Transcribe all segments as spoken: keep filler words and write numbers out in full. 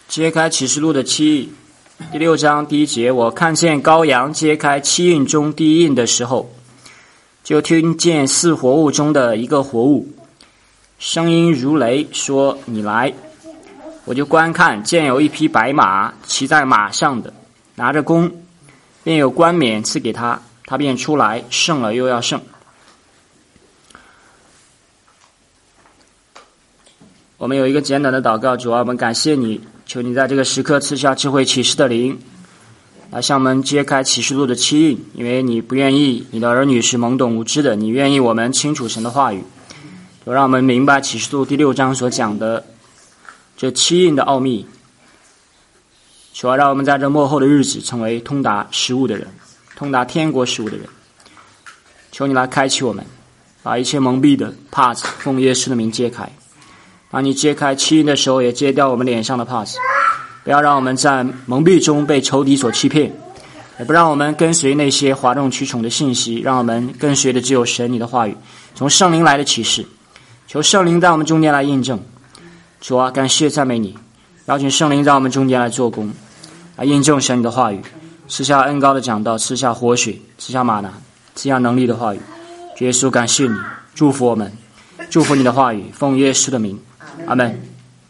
揭开启示录的七印，第六章第一节，我看见羔羊揭开七印中第一印的时候，就听见四活物中的一个活物，声音如雷，说：你来。我就观看，见有一匹白马，骑在马上的，拿着弓，便有冠冕赐给他，他便出来，胜了又要胜。我们有一个简短的祷告，主啊，我们感谢你，求你在这个时刻赐下智慧启示的灵，来向我们揭开启示录的七印，因为你不愿意你的儿女是懵懂无知的，你愿意我们清楚神的话语，就让我们明白启示录第六章所讲的这七印的奥秘，主啊，让我们在这末后的日子成为通达事物的人，通达天国事物的人。求你来开启我们，把一切蒙蔽的帕子奉耶稣的名揭开。当你揭开七印的时候，也揭掉我们脸上的帕子，不要让我们在蒙蔽中被仇敌所欺骗，也不让我们跟随那些哗众取宠的信息，让我们跟随的只有神你的话语，从圣灵来的启示。求圣灵在我们中间来印证。主啊，感谢赞美你，邀请圣灵在我们中间来做工，来印证神你的话语，赐下恩膏的讲道，赐下活水，赐下吗哪，赐下能力的话语。主耶稣，感谢你，祝福我们，祝福你的话语，奉耶稣的名，阿们。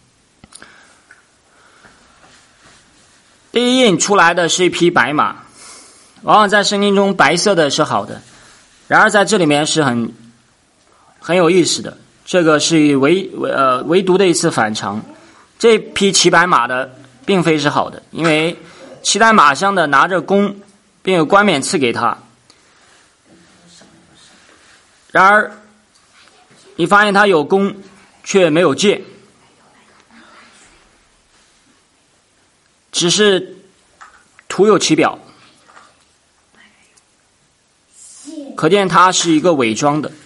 第一印出来的是一匹白马，往往在圣经中白色的是好的，然而在这里面是很很有意思的，这个是唯呃唯独的一次反常。这匹骑白马的并非是好的，因为骑在马上的拿着弓，并有冠冕赐给他。然而你发现他有弓却没有箭，只是徒有其表，可见他是一个伪装的。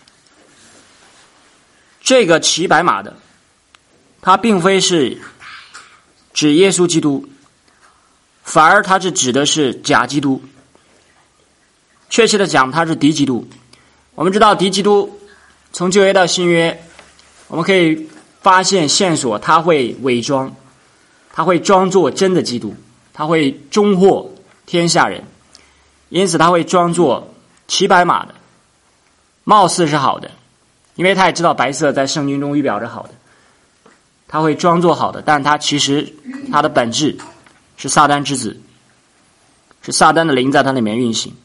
这个骑白马的，他并非是指耶稣基督，反而他是指的是假基督。确切的讲，他是敌基督。我们知道敌基督从旧约到新约，我们可以发现线索，他会伪装，他会装作真的基督，他会中惑天下人，因此他会装作骑白马的，貌似是好的，因为他也知道白色在圣经中预表着好的，他会装作好的，但他其实他的本质是撒旦之子，是撒旦的灵在他里面运行。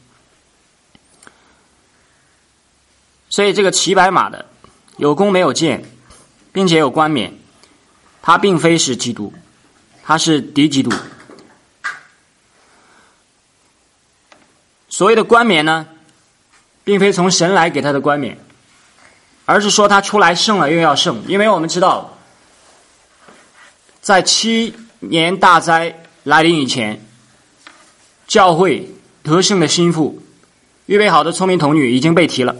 所以这个骑白马的有弓没有箭，并且有冠冕，他并非是基督，他是敌基督。所谓的冠冕呢，并非从神来给他的冠冕，而是说他出来胜了又要胜。因为我们知道在七年大灾来临以前，教会得胜的心腹预备好的聪明童女已经被提了，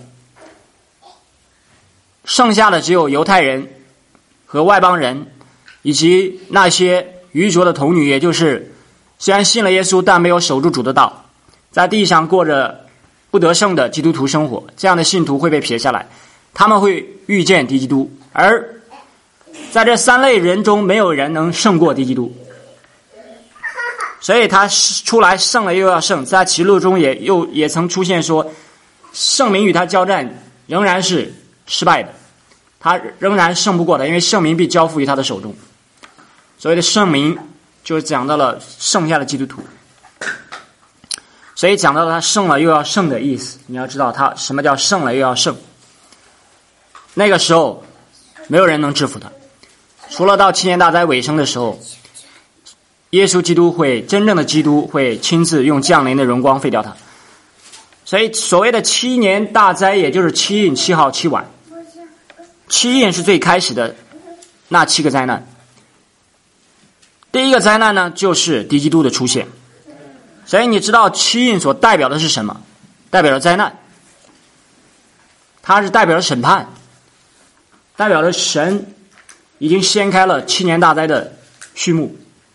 剩下的只有犹太人和外邦人，以及那些愚拙的童女，也就是虽然信了耶稣但没有守住主的道，在地上过着不得胜的基督徒生活，这样的信徒会被撇下来，他们会遇见敌基督。而在这三类人中，没有人能胜过敌基督，所以他出来胜了又要胜。在启示录中也又也曾出现说，圣民与他交战仍然是失败的，他仍然胜不过他，因为圣民必交付于他的手中。所谓的圣民就是讲到了剩下的基督徒，所以讲到了他胜了又要胜的意思。你要知道他什么叫胜了又要胜，那个时候没有人能制服他，除了到七年大灾尾声的时候，耶稣基督会真正的基督会亲自用降临的荣光废掉他。所以所谓的七年大灾，也就是七印、七号、七晚。七印是最开始的那七个灾难。第一个灾难呢，就是敌基督的出现。所以你知道七印所代表的是什么？代表了灾难，它是代表了审判，代表了神已经掀开了七年大灾的序幕。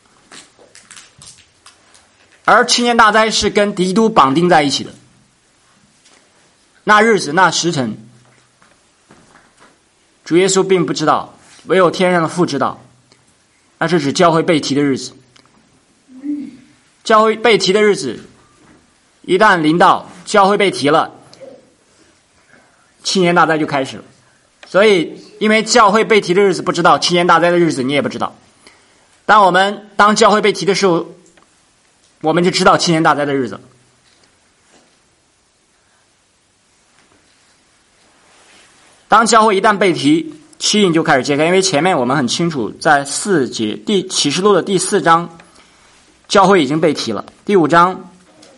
而七年大灾是跟敌基督绑定在一起的。那日子那时辰，主耶稣并不知道，唯有天上的父知道。 那是指教会被提的日子。教会被提的日子一旦临到，教会被提了，七年大灾就开始了。所以因为教会被提的日子不知道，七年大灾的日子你也不知道。当我们当教会被提的时候，我们就知道七年大灾的日子。当教会一旦被提，七印就开始揭开。因为前面我们很清楚，在四节第启示录的第四章，教会已经被提了。第五章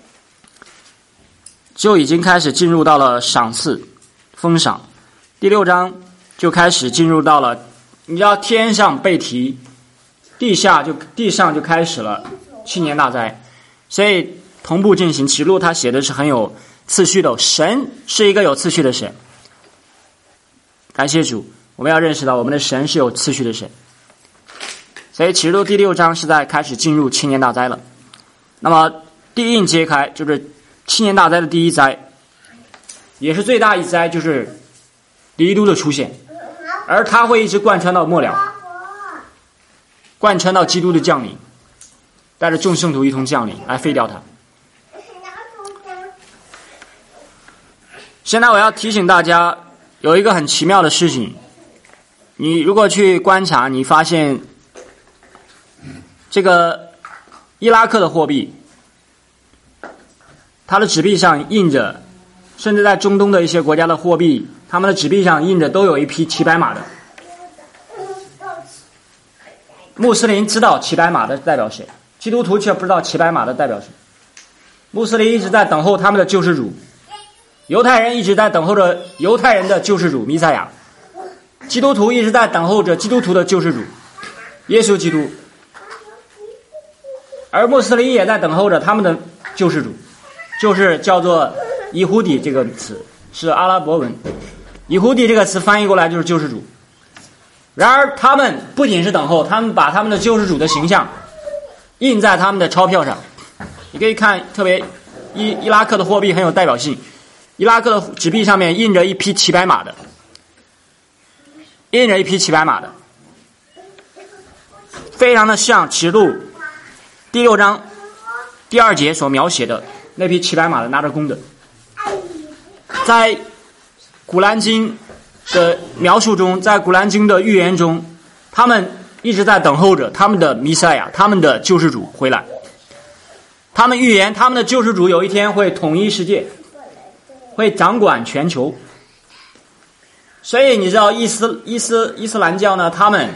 就已经开始进入到了赏赐封赏，第六章就开始进入到了，你知道天上被提，地下就地上就开始了七年大灾，所以同步进行。启示录他写的是很有次序的，神是一个有次序的神。感谢主，我们要认识到我们的神是有次序的神。所以启示录第六章是在开始进入七年大灾了。那么第一印揭开，就是七年大灾的第一灾，也是最大一灾，就是基督的出现，而它会一直贯穿到末了，贯穿到基督的降临，带着众圣徒一同降临来废掉它。现在我要提醒大家有一个很奇妙的事情，你如果去观察，你发现这个伊拉克的货币，它的纸币上印着，甚至在中东的一些国家的货币，他们的纸币上印着都有一匹骑白马的。穆斯林知道骑白马的代表谁，基督徒却不知道骑白马的代表谁。穆斯林一直在等候他们的救世主，犹太人一直在等候着犹太人的救世主弥赛亚，基督徒一直在等候着基督徒的救世主耶稣基督，而穆斯林也在等候着他们的救世主，就是叫做以胡底，这个词是阿拉伯文，以胡底这个词翻译过来就是救世主。然而他们不仅是等候，他们把他们的救世主的形象印在他们的钞票上。你可以看，特别伊伊拉克的货币很有代表性，伊拉克的纸币上面印着一匹骑白马的，印着一匹骑白马的，非常的像启示录第六章第二节所描写的那匹骑白马的拿着弓的。在古兰经的描述中，在古兰经的预言中，他们一直在等候着他们的弥赛亚，他们的救世主回来。他们预言他们的救世主有一天会统一世界，会掌管全球。所以你知道伊斯伊斯伊斯兰教呢，他们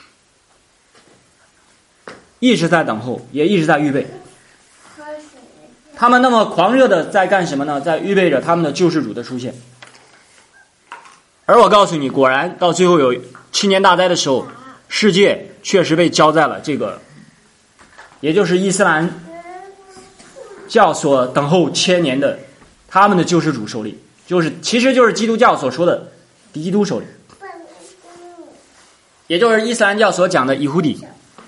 一直在等候，也一直在预备。他们那么狂热的在干什么呢？在预备着他们的救世主的出现。而我告诉你，果然到最后有七年大灾的时候，世界确实被交在了这个，也就是伊斯兰教所等候千年的他们的救世主手里，就是其实就是基督教所说的敌基督手里，也就是伊斯兰教所讲的以胡底。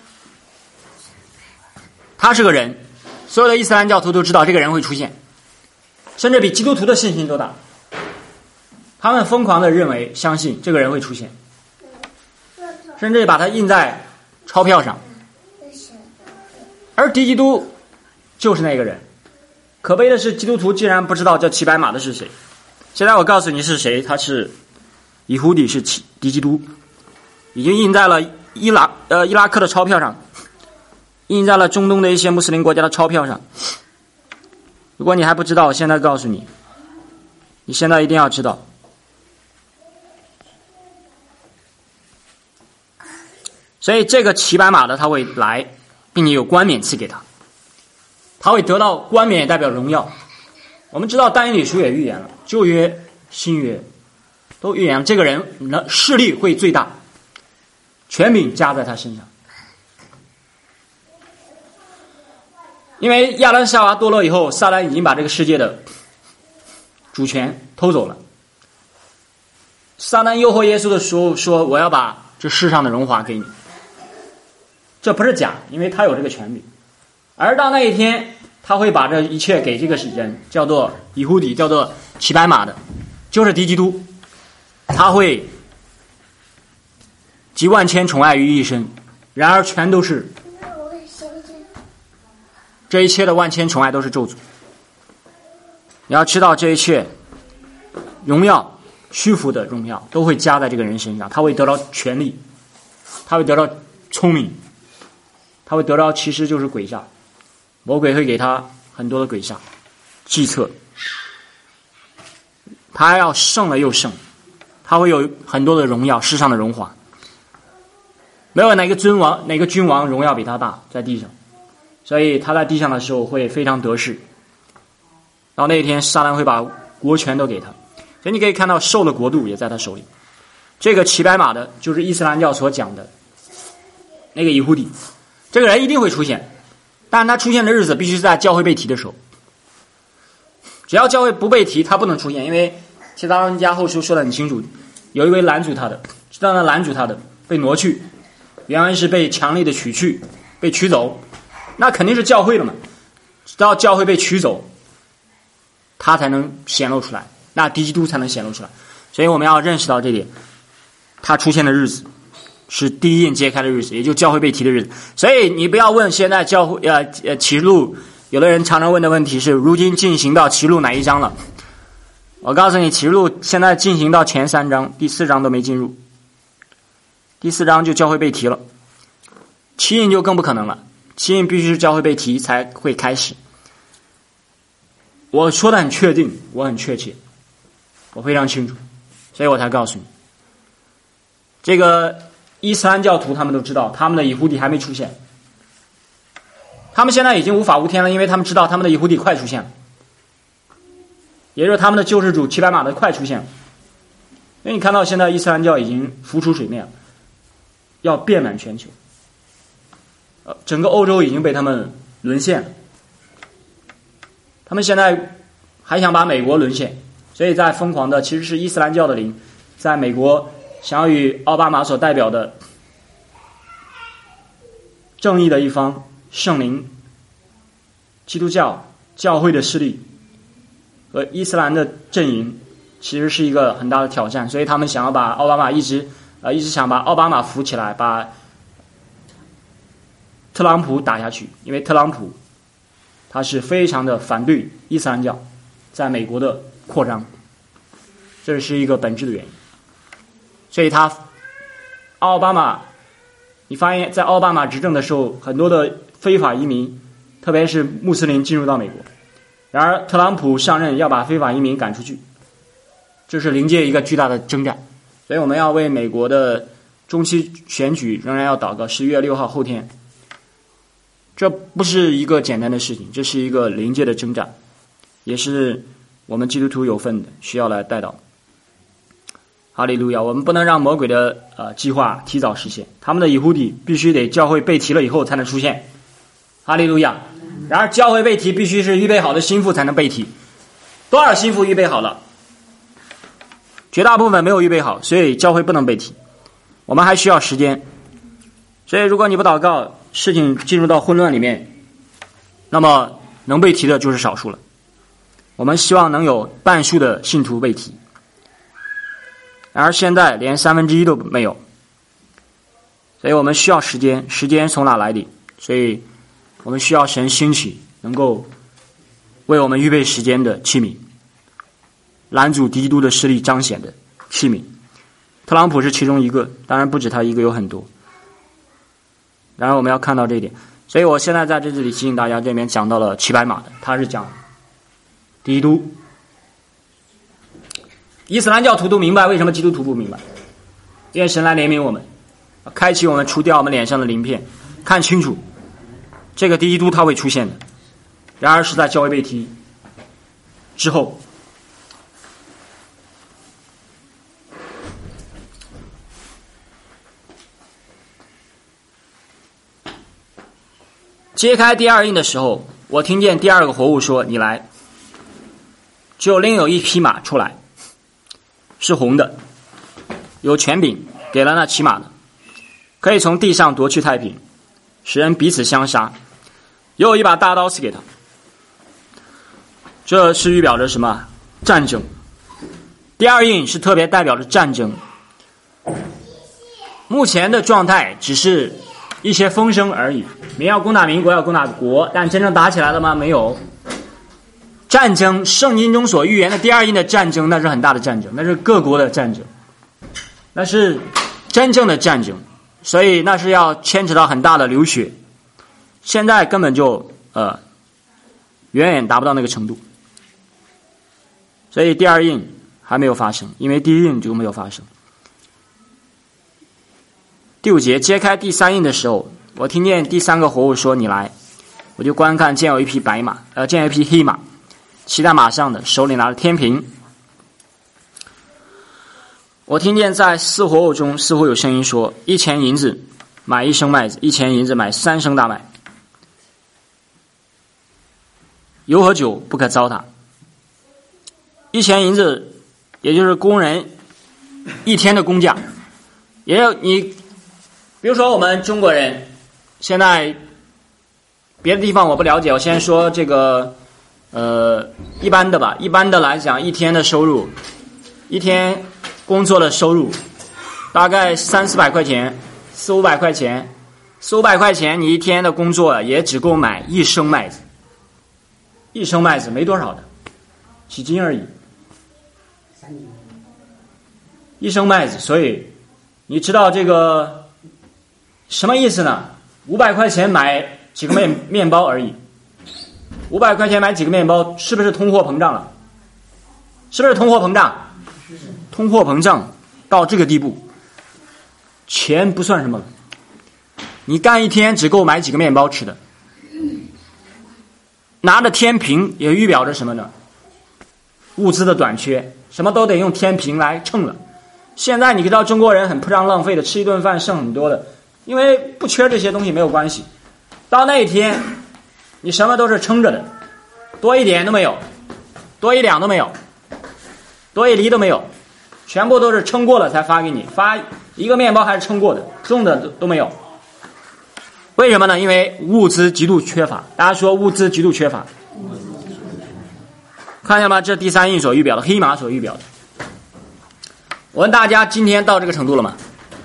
他是个人，所有的伊斯兰教徒都知道这个人会出现，甚至比基督徒的信心都大。他们疯狂的认为相信这个人会出现，甚至把它印在钞票上。而敌基督就是那个人。可悲的是，基督徒竟然不知道叫骑白马的是谁。现在我告诉你是谁，他是以胡底，是敌基督，已经印在了伊拉呃伊拉克的钞票上，印在了中东的一些穆斯林国家的钞票上。如果你还不知道，我现在告诉你，你现在一定要知道。所以这个骑白马的他会来，并且有冠冕赐给他，他会得到冠冕，也代表荣耀。我们知道但以理书也预言了，旧约新约都预言了这个人的势力会最大，权柄加在他身上。因为亚当夏娃堕落以后，撒旦已经把这个世界的主权偷走了。撒旦诱惑耶稣的时候说，我要把这世上的荣华给你。这不是假，因为他有这个权柄。而到那一天，他会把这一切给这个人，叫做以胡底，叫做骑白马的，就是敌基督。他会集万千宠爱于一身， 然而全都是，这一切的万千宠爱都是咒诅。你要知道，这一切荣耀、虚浮的荣耀都会加在这个人身上，他会得到权力，他会得到聪明，他会得到其实就是诡诈，魔鬼会给他很多的诡诈计策，他还要胜了又胜，他会有很多的荣耀，世上的荣华，没有哪个君王哪个君王荣耀比他大在地上，所以他在地上的时候会非常得势，到那一天撒旦会把国权都给他，所以你可以看到兽的国度也在他手里。这个骑白马的就是伊斯兰教所讲的那个以胡底，这个人一定会出现，但他出现的日子必须是在教会被提的时候，只要教会不被提他不能出现，因为其他人家后书说得很清楚，有一位拦阻他的，知道那拦阻他的被挪去，原来是被强力的取去被取走，那肯定是教会了嘛，直到教会被取走他才能显露出来，那敌基督才能显露出来。所以我们要认识到这点，他出现的日子是第一印揭开的日子，也就教会被提的日子。所以你不要问现在教会呃呃启示录，有的人常常问的问题是如今进行到启示录哪一章了。我告诉你，启示录现在进行到前三章，第四章都没进入，第四章就教会被提了，七印就更不可能了，七印必须是教会被提才会开始。我说的很确定，我很确切，我非常清楚，所以我才告诉你，这个伊斯兰教徒他们都知道他们的以胡底还没出现，他们现在已经无法无天了，因为他们知道他们的以胡底快出现了，也就是他们的救世主骑白马的快出现了。因为你看到现在伊斯兰教已经浮出水面了，要遍满全球，呃，整个欧洲已经被他们沦陷了，他们现在还想把美国沦陷，所以在疯狂的其实是伊斯兰教的灵，在美国想要与奥巴马所代表的正义的一方圣灵、基督教教会的势力和伊斯兰的阵营，其实是一个很大的挑战，所以他们想要把奥巴马一直呃一直想把奥巴马扶起来，把特朗普打下去，因为特朗普他是非常的反对伊斯兰教在美国的扩张，这是一个本质的原因。所以他奥巴马，你发现在奥巴马执政的时候，很多的非法移民，特别是穆斯林进入到美国，然而特朗普上任要把非法移民赶出去，这是临界一个巨大的征战。所以我们要为美国的中期选举仍然要祷告，十一月六号后天，这不是一个简单的事情，这是一个临界的征战，也是我们基督徒有份的，需要来带祷。哈利路亚！我们不能让魔鬼的呃计划提早实现，他们的以胡底必须得教会被提了以后才能出现。哈利路亚！然而教会被提必须是预备好的心腹才能被提，多少心腹预备好了？绝大部分没有预备好，所以教会不能被提。我们还需要时间，所以如果你不祷告，事情进入到混乱里面，那么能被提的就是少数了。我们希望能有半数的信徒被提。然而现在连三分之一都没有，所以我们需要时间，时间从哪来的？所以我们需要神兴起能够为我们预备时间的器皿，拦阻敌基督的势力彰显的器皿。特朗普是其中一个，当然不止他一个，有很多。然而我们要看到这一点，所以我现在在这里提醒大家，这里面讲到了骑白马的，他是讲敌基督。伊斯兰教徒都明白为什么基督徒不明白，愿神来怜悯我们，开启我们，除掉我们脸上的鳞片，看清楚这个敌基督他会出现的，然而是在教会被提之后。揭开第二印的时候，我听见第二个活物说：“你来。”就另有一匹马出来，是红的，有权柄给了那骑马的，可以从地上夺去太平，使人彼此相杀，又有一把大刀赐给他。这是预表着什么？战争。第二印是特别代表着战争。目前的状态只是一些风声而已。民要攻打民，国要攻打国，但真正打起来了吗？没有。战争，圣经中所预言的第二印的战争，那是很大的战争，那是各国的战争，那是真正的战争，所以那是要牵扯到很大的流血。现在根本就呃远远达不到那个程度，所以第二印还没有发生，因为第一印就没有发生。第五节，揭开第三印的时候，我听见第三个活物说：“你来。”我就观看，见有一匹白马，呃，见有一匹黑马，骑在马上的，手里拿着天平。我听见在四活物中似乎有声音说：“一钱银子买一升麦子，一钱银子买三升大麦。油和酒不可糟蹋。”一钱银子，也就是工人一天的工价。也有你，比如说我们中国人，现在别的地方我不了解，我先说这个呃一般的吧。一般的来讲，一天的收入，一天工作的收入大概三四百块钱，四五百块钱，四五百块钱，你一天的工作也只够买一升麦子，一升麦子没多少的，几斤而已，一升麦子。所以你知道这个什么意思呢？五百块钱买几个面面包而已，五百块钱买几个面包，是不是通货膨胀了？是不是通货膨胀？通货膨胀到这个地步，钱不算什么了。你干一天只够买几个面包吃的。拿着天平也预表着什么呢？物资的短缺，什么都得用天平来称了。现在你知道中国人很铺张浪费的，吃一顿饭剩很多的，因为不缺这些东西没有关系。到那一天，你什么都是称着的，多一点都没有，多一两都没有，多一厘都没有，全部都是称过了才发给你，发一个面包还是称过的，重的都没有。为什么呢？因为物资极度缺乏。大家说物资极度缺乏，看见吗？这第三印所预表的，黑马所预表的。我问大家，今天到这个程度了吗？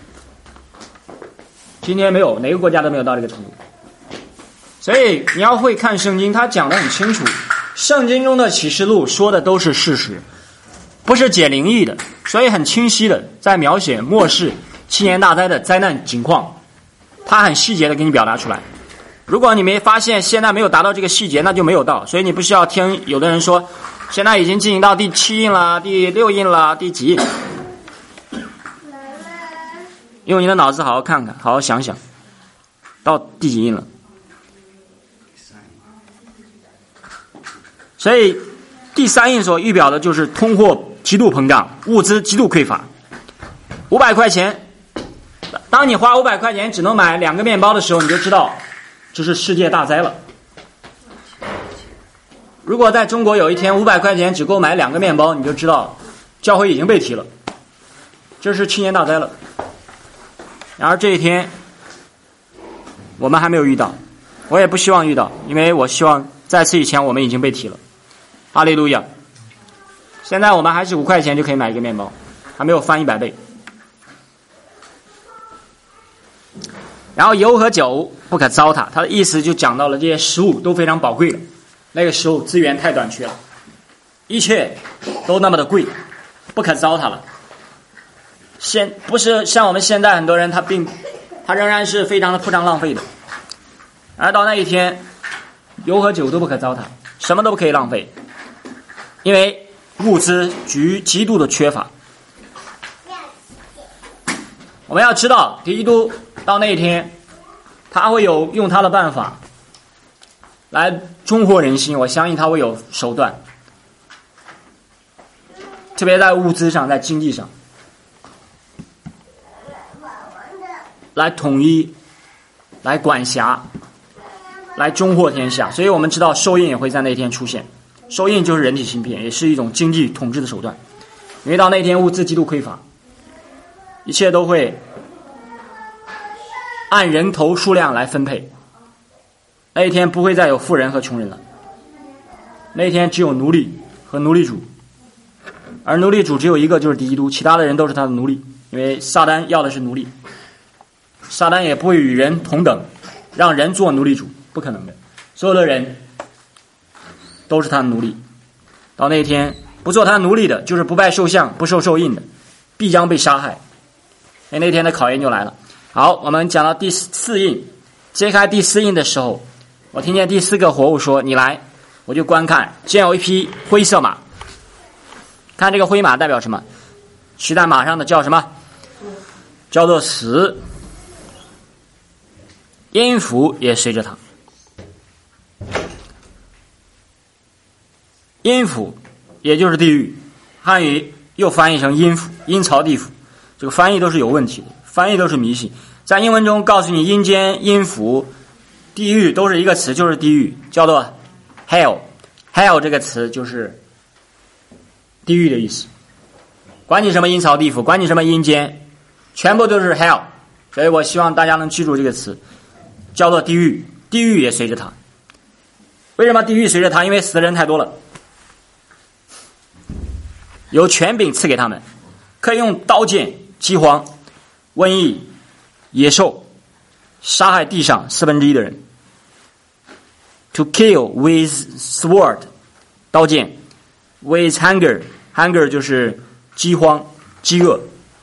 今天没有，哪个国家都没有到这个程度。所以你要会看圣经，它讲得很清楚，圣经中的启示录说的都是事实，不是解灵异的，所以很清晰的在描写末世七年大灾的灾难情况，它很细节的给你表达出来。如果你没发现现在没有达到这个细节，那就没有到。所以你不需要听有的人说现在已经进行到第七印了，第六印了，第几印，用你的脑子好好看看，好好想想到第几印了。所以第三印所预表的就是通货极度膨胀，物资极度匮乏。五百块钱，当你花五百块钱只能买两个面包的时候，你就知道这是世界大灾了。如果在中国有一天五百块钱只够买两个面包，你就知道教会已经被提了，这是七年大灾了。然而这一天我们还没有遇到，我也不希望遇到，因为我希望在此以前我们已经被提了。哈利路亚！现在我们还是五块钱就可以买一个面包，还没有翻一百倍。然后油和酒不可糟蹋，他的意思就讲到了这些食物都非常宝贵了，那个时候资源太短缺了，一切都那么的贵，不可糟蹋了。现不是像我们现在很多人，他并他仍然是非常的铺张浪费的。而到那一天，油和酒都不可糟蹋，什么都不可以浪费，因为物资极极度的缺乏。我们要知道，基督到那一天，他会有用他的办法来中和人心，我相信他会有手段，特别在物资上，在经济上，来统一，来管辖，来中和天下。所以我们知道兽印也会在那天出现，兽印就是人体芯片，也是一种经济统治的手段。因为到那天物资极度匮乏，一切都会按人头数量来分配。那一天不会再有富人和穷人了，那一天只有奴隶和奴隶主，而奴隶主只有一个，就是基督，其他的人都是他的奴隶，因为撒旦要的是奴隶。 撒旦也不会与人同等，让人做奴隶主，不可能的。所有的人都是他的奴隶。到那天，不做他奴隶的，就是不拜兽像、不受兽印的，必将被杀害。哎，那天的考验就来了。好，我们讲到第四印，揭开第四印的时候，我听见第四个活物说：“你来。”我就观看，见有一匹灰色马。看这个灰马代表什么？骑在马上的叫什么？叫做死。阴府也随着他。阴府也就是地狱，汉语又翻译成阴府、阴曹地府，这个翻译都是有问题的，翻译都是迷信。在英文中告诉你，阴间、阴府、地狱都是一个词，就是地狱，叫做 hell。hell 这个词就是地狱的意思。管你什么阴曹地府，管你什么阴间，全部都是 hell。所以我希望大家能记住这个词，叫做地狱。地狱也随着他。为什么地狱随着他？因为死的人太多了。有权柄赐给他们，可以用刀剑、饥荒、瘟疫、野兽杀害地上四分之一的人。To kill with sword， 刀剑 ，with hunger， hunger 就是饥荒、饥饿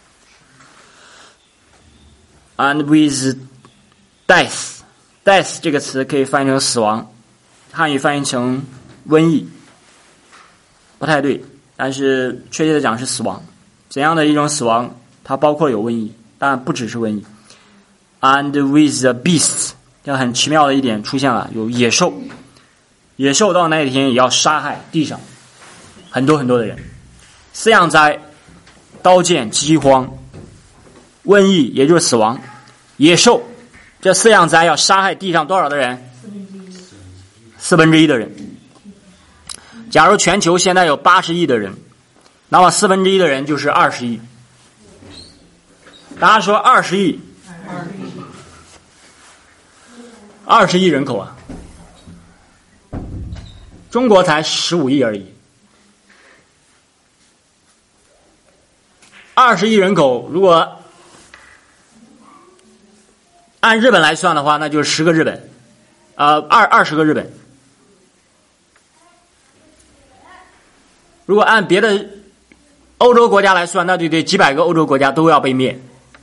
，and with death， death 这个词可以翻译成死亡，汉语翻译成瘟疫，不太对。但是确切的讲是死亡，怎样的一种死亡？它包括有瘟疫，但不只是瘟疫。And with the beasts， 这很奇妙的一点出现了，有野兽，野兽到那一天也要杀害地上很多很多的人。四样灾：刀剑、饥荒、瘟疫，也就是死亡；野兽，这四样灾要杀害地上多少的人？四分之一的人。假如全球现在有八十亿的人，那么四分之一的人就是二十亿。大家说二十亿，二十亿人口啊，中国才十五亿而已。二十亿人口，如果按日本来算的话，那就是十个日本，呃，二二十个日本。如果按别的欧洲国家来算，那就得几百个欧洲国家都要被灭。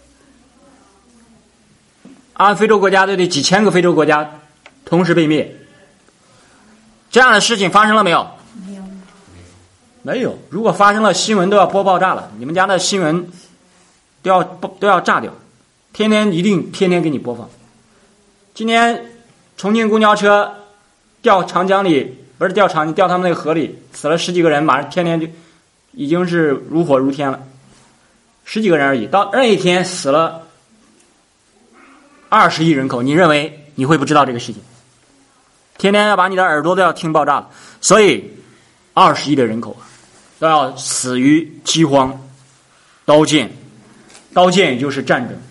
按非洲国家，就得几千个非洲国家同时被灭。这样的事情发生了没有？没有。没有。如果发生了，新闻都要播爆炸了。你们家的新闻都要都要炸掉，天天一定天天给你播放。今天重庆公交车掉长江里。不是掉长掉他们那个河里，死了十几个人，马上天天就已经是如火如天了，十几个人而已。到那一天死了二十亿人口，你认为你会不知道这个事情？天天要把你的耳朵都要听爆炸了。所以二十亿的人口都要死于饥荒、刀剑，刀剑也就是战争、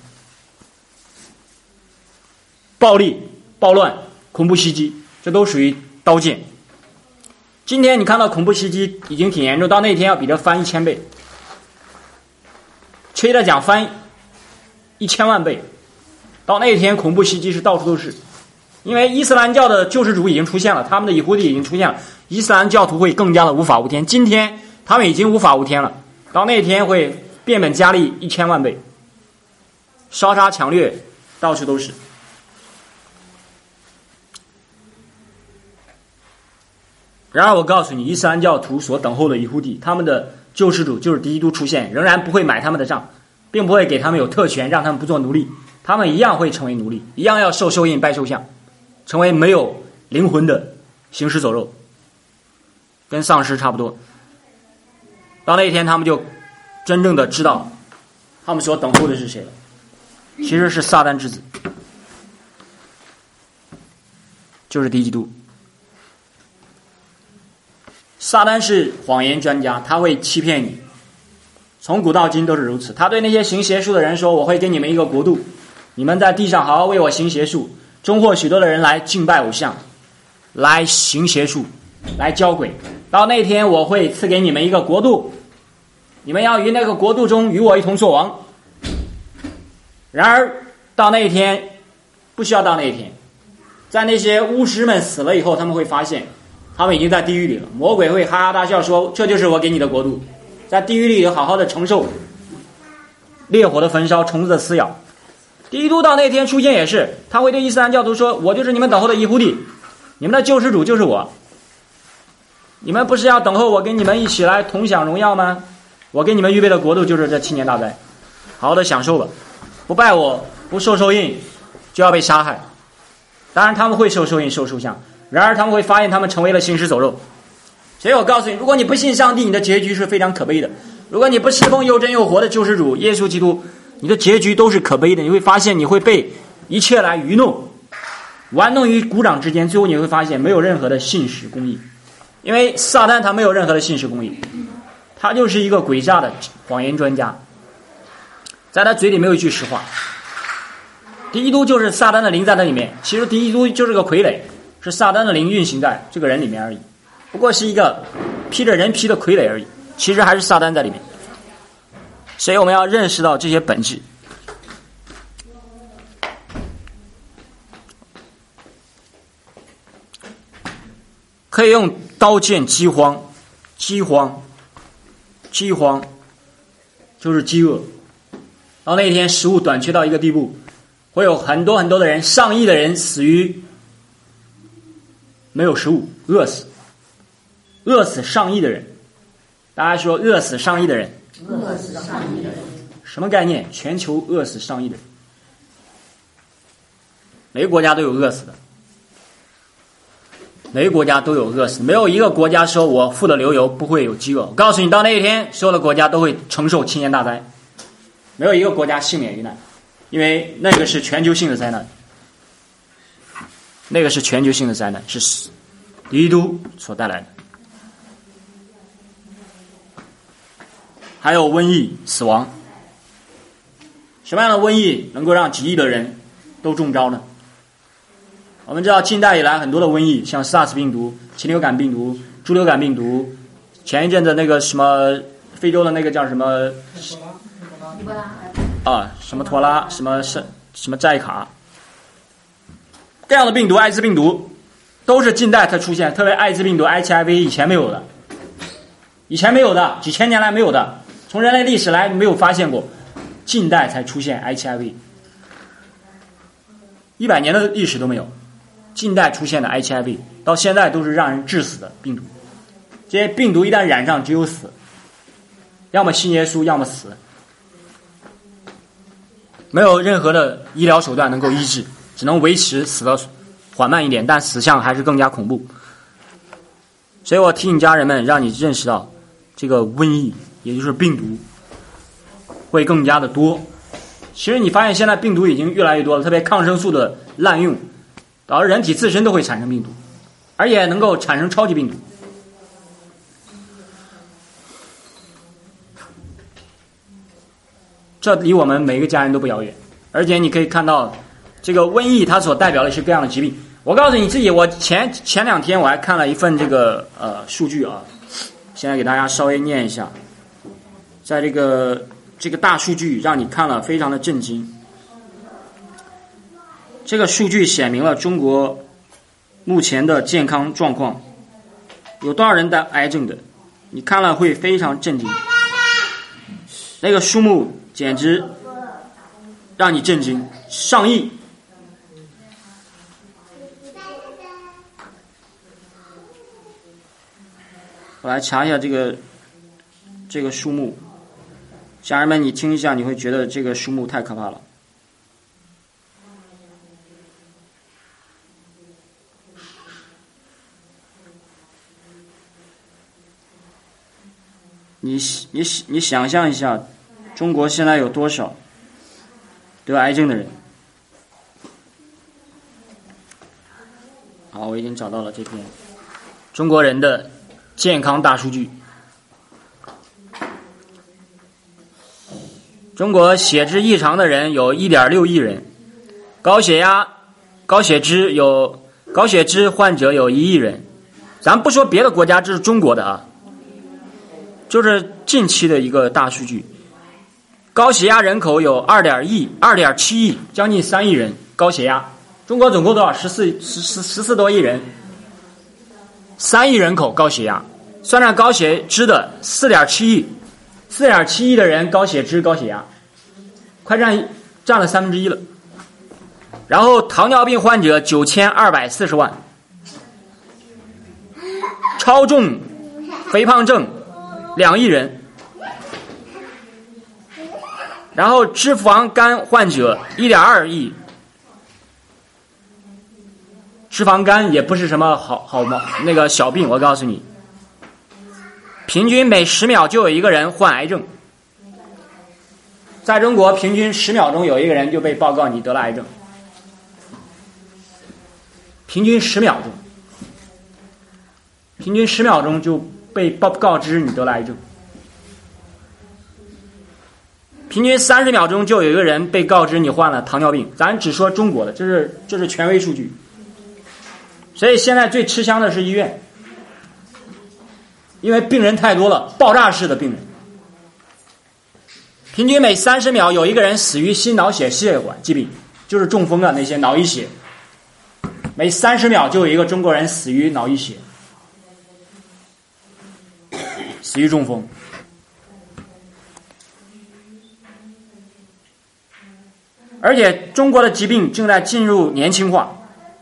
暴力、暴乱、恐怖袭击，这都属于刀剑。今天你看到恐怖袭击已经挺严重，到那天要比这翻一千倍，确切的讲翻一千万倍。到那天恐怖袭击是到处都是，因为伊斯兰教的救世主已经出现了，他们的以胡地已经出现了，伊斯兰教徒会更加的无法无天。今天他们已经无法无天了，到那天会变本加厉一千万倍，烧杀抢掠到处都是。然而我告诉你，伊斯兰教徒所等候的以胡地，他们的救世主就是基督出现，仍然不会买他们的账，并不会给他们有特权，让他们不做奴隶，他们一样会成为奴隶，一样要受兽印拜兽像，成为没有灵魂的行尸走肉，跟丧尸差不多。到那一天他们就真正的知道他们所等候的是谁了，其实是撒旦之子，就是敌基督。撒旦是谎言专家，他会欺骗你，从古到今都是如此。他对那些行邪术的人说，我会给你们一个国度，你们在地上好好为我行邪术，终获许多的人来敬拜偶像，来行邪术，来交鬼。到那天我会赐给你们一个国度，你们要于那个国度中与我一同作王。然而到那一天，不需要到那一天，在那些巫师们死了以后，他们会发现他们已经在地狱里了，魔鬼会哈哈大笑说，这就是我给你的国度，在地狱里好好的承受烈火的焚烧，虫子的撕咬。基督到那天出现也是，他会对伊斯兰教徒说，我就是你们等候的伊胡地，你们的救世主就是我，你们不是要等候我跟你们一起来同享荣耀吗？我给你们预备的国度就是这七年大灾，好好的享受吧，不拜我，不受受印，就要被杀害。当然他们会受受印受受像，然而他们会发现他们成为了行尸走肉。所以我告诉你，如果你不信上帝，你的结局是非常可悲的。如果你不侍奉又真又活的救世主耶稣基督，你的结局都是可悲的。你会发现你会被一切来愚弄，玩弄于股掌之间，最后你会发现没有任何的信实公义。因为撒旦他没有任何的信实公义，他就是一个诡诈的谎言专家，在他嘴里没有一句实话。基督就是撒旦的灵在他里面，其实基督就是个傀儡，是撒旦的灵运行在这个人里面而已，不过是一个披着人皮的傀儡而已，其实还是撒旦在里面。所以我们要认识到这些本质。可以用刀剑饥荒，饥荒，饥荒就是饥饿。到那一天食物短缺到一个地步，会有很多很多的人，上亿的人死于没有食物，饿死，饿死上亿的人。大家说饿死上亿的人， 饿死上亿的人， 什么概念？全球饿死上亿的人，每个国家都有饿死的，每个国家都有饿死，没有一个国家说我富得流油不会有饥饿。我告诉你，到那一天，所有的国家都会承受七年大灾，没有一个国家幸免于难，因为那个是全球性的灾难，那个是全球性的灾难，是基督所带来的。还有瘟疫、死亡。什么样的瘟疫能够让几亿的人都中招呢？我们知道近代以来很多的瘟疫，像 SARS 病毒、禽流感病毒、猪流感病毒，前一阵子那个什么非洲的那个叫什么啊，什么托拉，什么什什么寨卡，这样的病毒，艾滋病毒都是近代才出现，特别艾滋病毒 H I V 以前没有的，以前没有的，几千年来没有的，从人类历史来没有发现过，近代才出现 H I V， 一百年的历史都没有，近代出现的 H I V 到现在都是让人致死的病毒。这些病毒一旦染上，只有死，要么信耶稣，要么死，没有任何的医疗手段能够医治，只能维持死的缓慢一点，但死相还是更加恐怖。所以我提醒家人们，让你认识到这个瘟疫，也就是病毒会更加的多。其实你发现现在病毒已经越来越多了，特别抗生素的滥用导致人体自身都会产生病毒，而且能够产生超级病毒。这离我们每个家人都不遥远，而且你可以看到这个瘟疫它所代表的是各样的疾病。我告诉你自己，我前前两天我还看了一份这个呃数据啊，现在给大家稍微念一下，在这个这个大数据让你看了非常的震惊。这个数据显明了中国目前的健康状况，有多少人得癌症的，你看了会非常震惊。那个数目简直让你震惊，上亿。我来查一下这个这个数目，家人们你听一下，你会觉得这个数目太可怕了。你你你想象一下，中国现在有多少得癌症的人？好，我已经找到了这篇中国人的健康大数据。中国血脂异常的人有 一点六亿人，高血压、高血脂有高血脂患者有一亿人。咱不说别的国家，这是中国的啊。就是近期的一个大数据， 高血压人口有二点亿、二点七亿，将近三亿人高血压。中国总共多少？十四、十十十四多亿人，三亿人口高血压，算上高血脂的四点七亿，四点七亿的人高血脂、高血压，快占占了三分之一了。然后糖尿病患者九千二百四十万，超重、肥胖症两亿人。然后脂肪肝患者 一点二亿，脂肪肝也不是什么好好毛那个小病，我告诉你，平均每十秒就有一个人患癌症。在中国，平均十秒钟有一个人就被报告你得了癌症，平均十秒钟，平均十秒钟就被报告知你得了癌症。平均三十秒钟就有一个人被告知你患了糖尿病，咱只说中国的，这是这是权威数据。所以现在最吃香的是医院，因为病人太多了，爆炸式的病人。平均每三十秒有一个人死于心脑血血管疾病，就是中风啊那些脑溢血，每三十秒就有一个中国人死于脑溢血，死于中风。而且中国的疾病正在进入年轻化，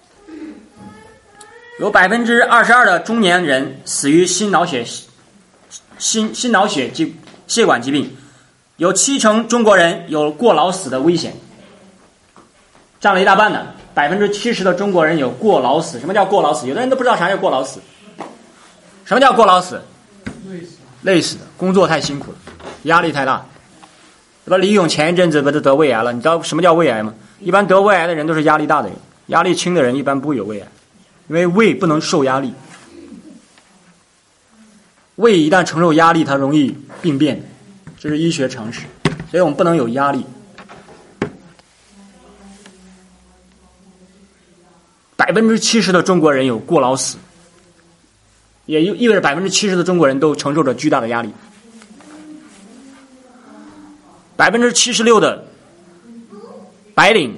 有百分之二十二的中年人死于心脑血心心脑血疾血管疾病，有七成中国人有过劳死的危险，占了一大半的，百分之七十的中国人有过劳死。什么叫过劳死？有的人都不知道啥叫过劳死。什么叫过劳死？累死，累死的，工作太辛苦了，压力太大。这李勇前一阵子不是得胃癌了？你知道什么叫胃癌吗？一般得胃癌的人都是压力大的人，压力轻的人一般不会有胃癌，因为胃不能受压力，胃一旦承受压力，它容易病变，这是医学常识，所以我们不能有压力。百分之七十的中国人有过劳死，也意味着百分之七十的中国人都承受着巨大的压力。百分之七十六的白领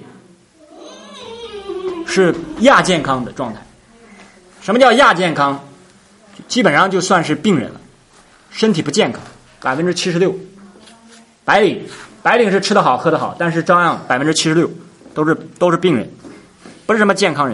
是亚健康的状态。什么叫亚健康？基本上就算是病人了，身体不健康。百分之七十六，白领白领是吃得好喝得好，但是照样百分之七十六都是都是病人，不是什么健康人。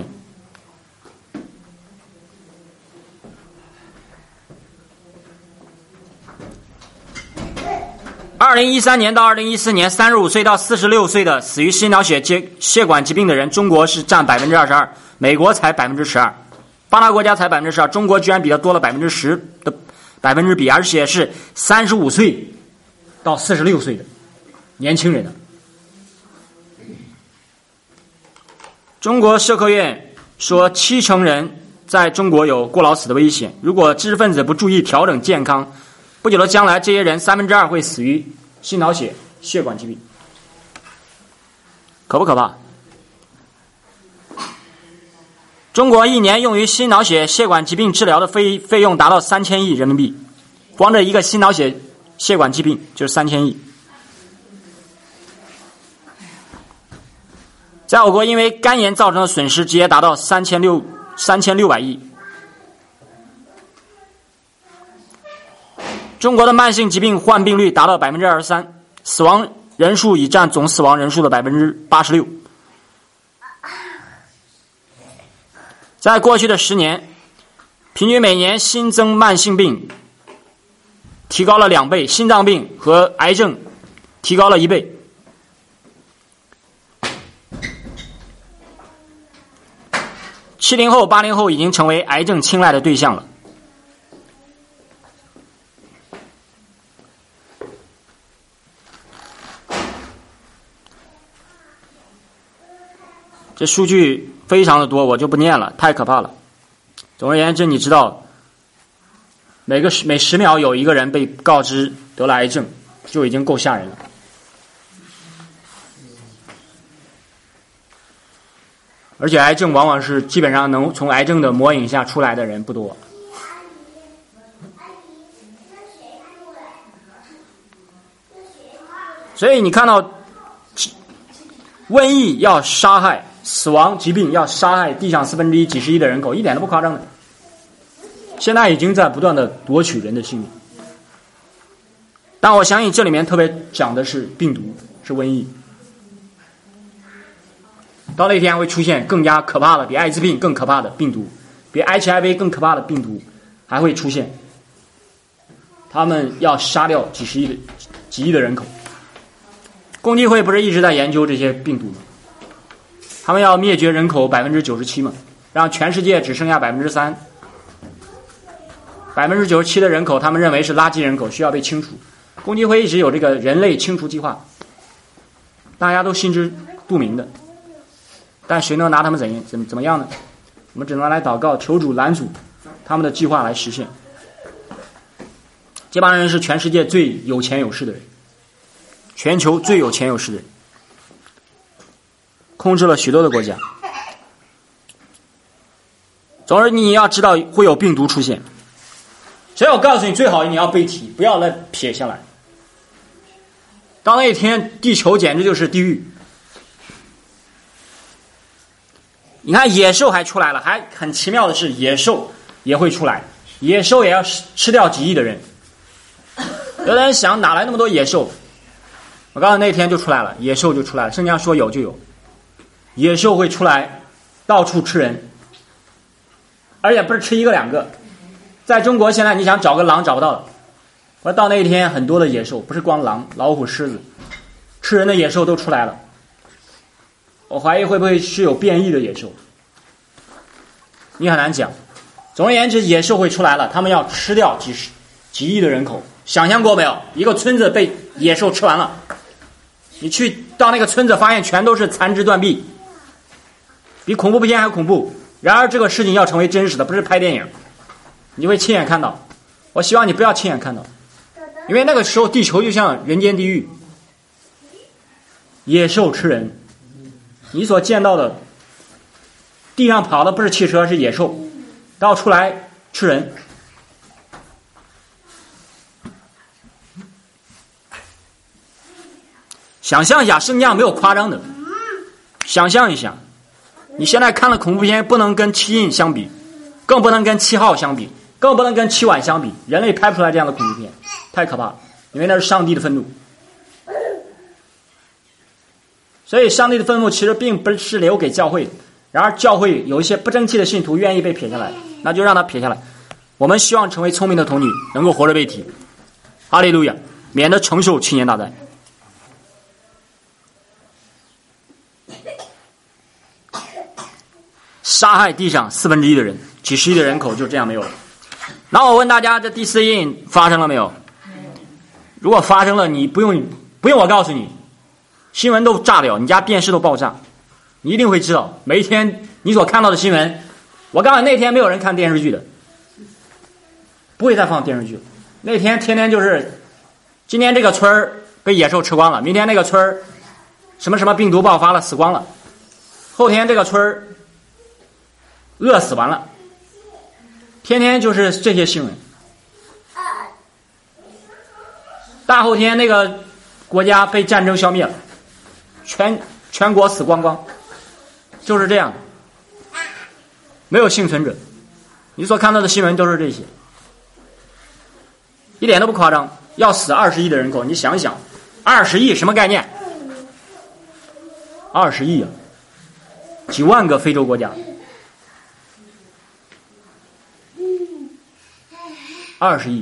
二零一三年到二零一四年，三十五岁到四十六岁的死于心脑血血管疾病的人，中国是占百分之二十二，美国才百分之十二，发达国家才百分之十二，中国居然比它多了百分之十的百分之比，而且是三十五岁到四十六岁的年轻人的。中国社科院说，七成人在中国有过劳死的危险，如果知识分子不注意调整健康，不久的将来，这些人三分之二会死于心脑血血管疾病，可不可怕？中国一年用于心脑血血管疾病治疗的费费用达到三千亿人民币，光这一个心脑血血管疾病就是三千亿。在我国，因为肝炎造成的损失直接达到三千六三千六百亿。中国的慢性疾病患病率达到百分之二十三，死亡人数已占总死亡人数的百分之八十六。在过去的十年，平均每年新增慢性病提高了两倍，心脏病和癌症提高了一倍。七零后、八零后已经成为癌症青睐的对象了。这数据非常的多，我就不念了，太可怕了。总而言之，你知道，每个每十秒有一个人被告知得了癌症，就已经够吓人了。而且癌症往往是基本上能从癌症的魔影下出来的人不多。 所以你看到瘟疫要杀害、死亡、疾病要杀害地上四分之一、几十亿的人口，一点都不夸张的。现在已经在不断的夺取人的性命。但我相信这里面特别讲的是病毒，是瘟疫。到那天会出现更加可怕的，比艾滋病更可怕的病毒，比 H I V 更可怕的病毒还会出现。他们要杀掉几十亿的、几亿的人口。共济会不是一直在研究这些病毒吗？他们要灭绝人口百分之九十七嘛，让全世界只剩下百分之三。百分之九十七的人口，他们认为是垃圾人口，需要被清除。共济会一直有这个人类清除计划，大家都心知肚明的。但谁能拿他们怎样怎怎么样呢？我们只能来祷告，求主拦阻他们的计划来实现。这帮人是全世界最有钱有势的人，全球最有钱有势的人，控制了许多的国家。总之你要知道会有病毒出现，所以我告诉你，最好你要背题，不要来撇下来。到那一天，地球简直就是地狱。你看野兽还出来了，还很奇妙的是，野兽也会出来，野兽也要吃掉几亿的人。有的人想，哪来那么多野兽？我告诉你，那天就出来了，野兽就出来了。圣经上说有就有，野兽会出来，到处吃人，而且不是吃一个两个。在中国现在你想找个狼找不到了，我说到那一天，很多的野兽，不是光狼、老虎、狮子，吃人的野兽都出来了。我怀疑会不会是有变异的野兽，你很难讲。总而言之，野兽会出来了，他们要吃掉几十几亿的人口。想象过没有？一个村子被野兽吃完了，你去到那个村子，发现全都是残肢断臂，比恐怖片还恐怖。然而这个事情要成为真实的，不是拍电影，你会亲眼看到。我希望你不要亲眼看到，因为那个时候地球就像人间地狱，野兽吃人。你所见到的地上跑的不是汽车，是野兽，到出来吃人。想象一下，圣经没有夸张的。想象一下，你现在看了恐怖片，不能跟七印相比，更不能跟七号相比，更不能跟七晚相比。人类拍不出来这样的恐怖片，太可怕了，因为那是上帝的愤怒。所以上帝的愤怒其实并不是留给教会的，然而教会有一些不争气的信徒愿意被撇下来，那就让他撇下来。我们希望成为聪明的童女，能够活着被提。哈利路亚，免得承受七年大灾。杀害地上四分之一的人，几十亿的人口就这样没有了。然后我问大家，这第四印发生了没有？如果发生了，你不用不用我告诉你，新闻都炸掉，你家电视都爆炸，你一定会知道。每一天你所看到的新闻，我告诉你，那天没有人看电视剧的，不会再放电视剧了。那天天天就是，今天这个村儿被野兽吃光了，明天那个村儿什么什么病毒爆发了，死光了，后天这个村儿饿死完了，天天就是这些新闻。大后天那个国家被战争消灭了，全全国死光光，就是这样，没有幸存者。你所看到的新闻都是这些，一点都不夸张。要死二十亿的人口，你想一想，二十亿什么概念？二十亿啊，几万个非洲国家。二十亿，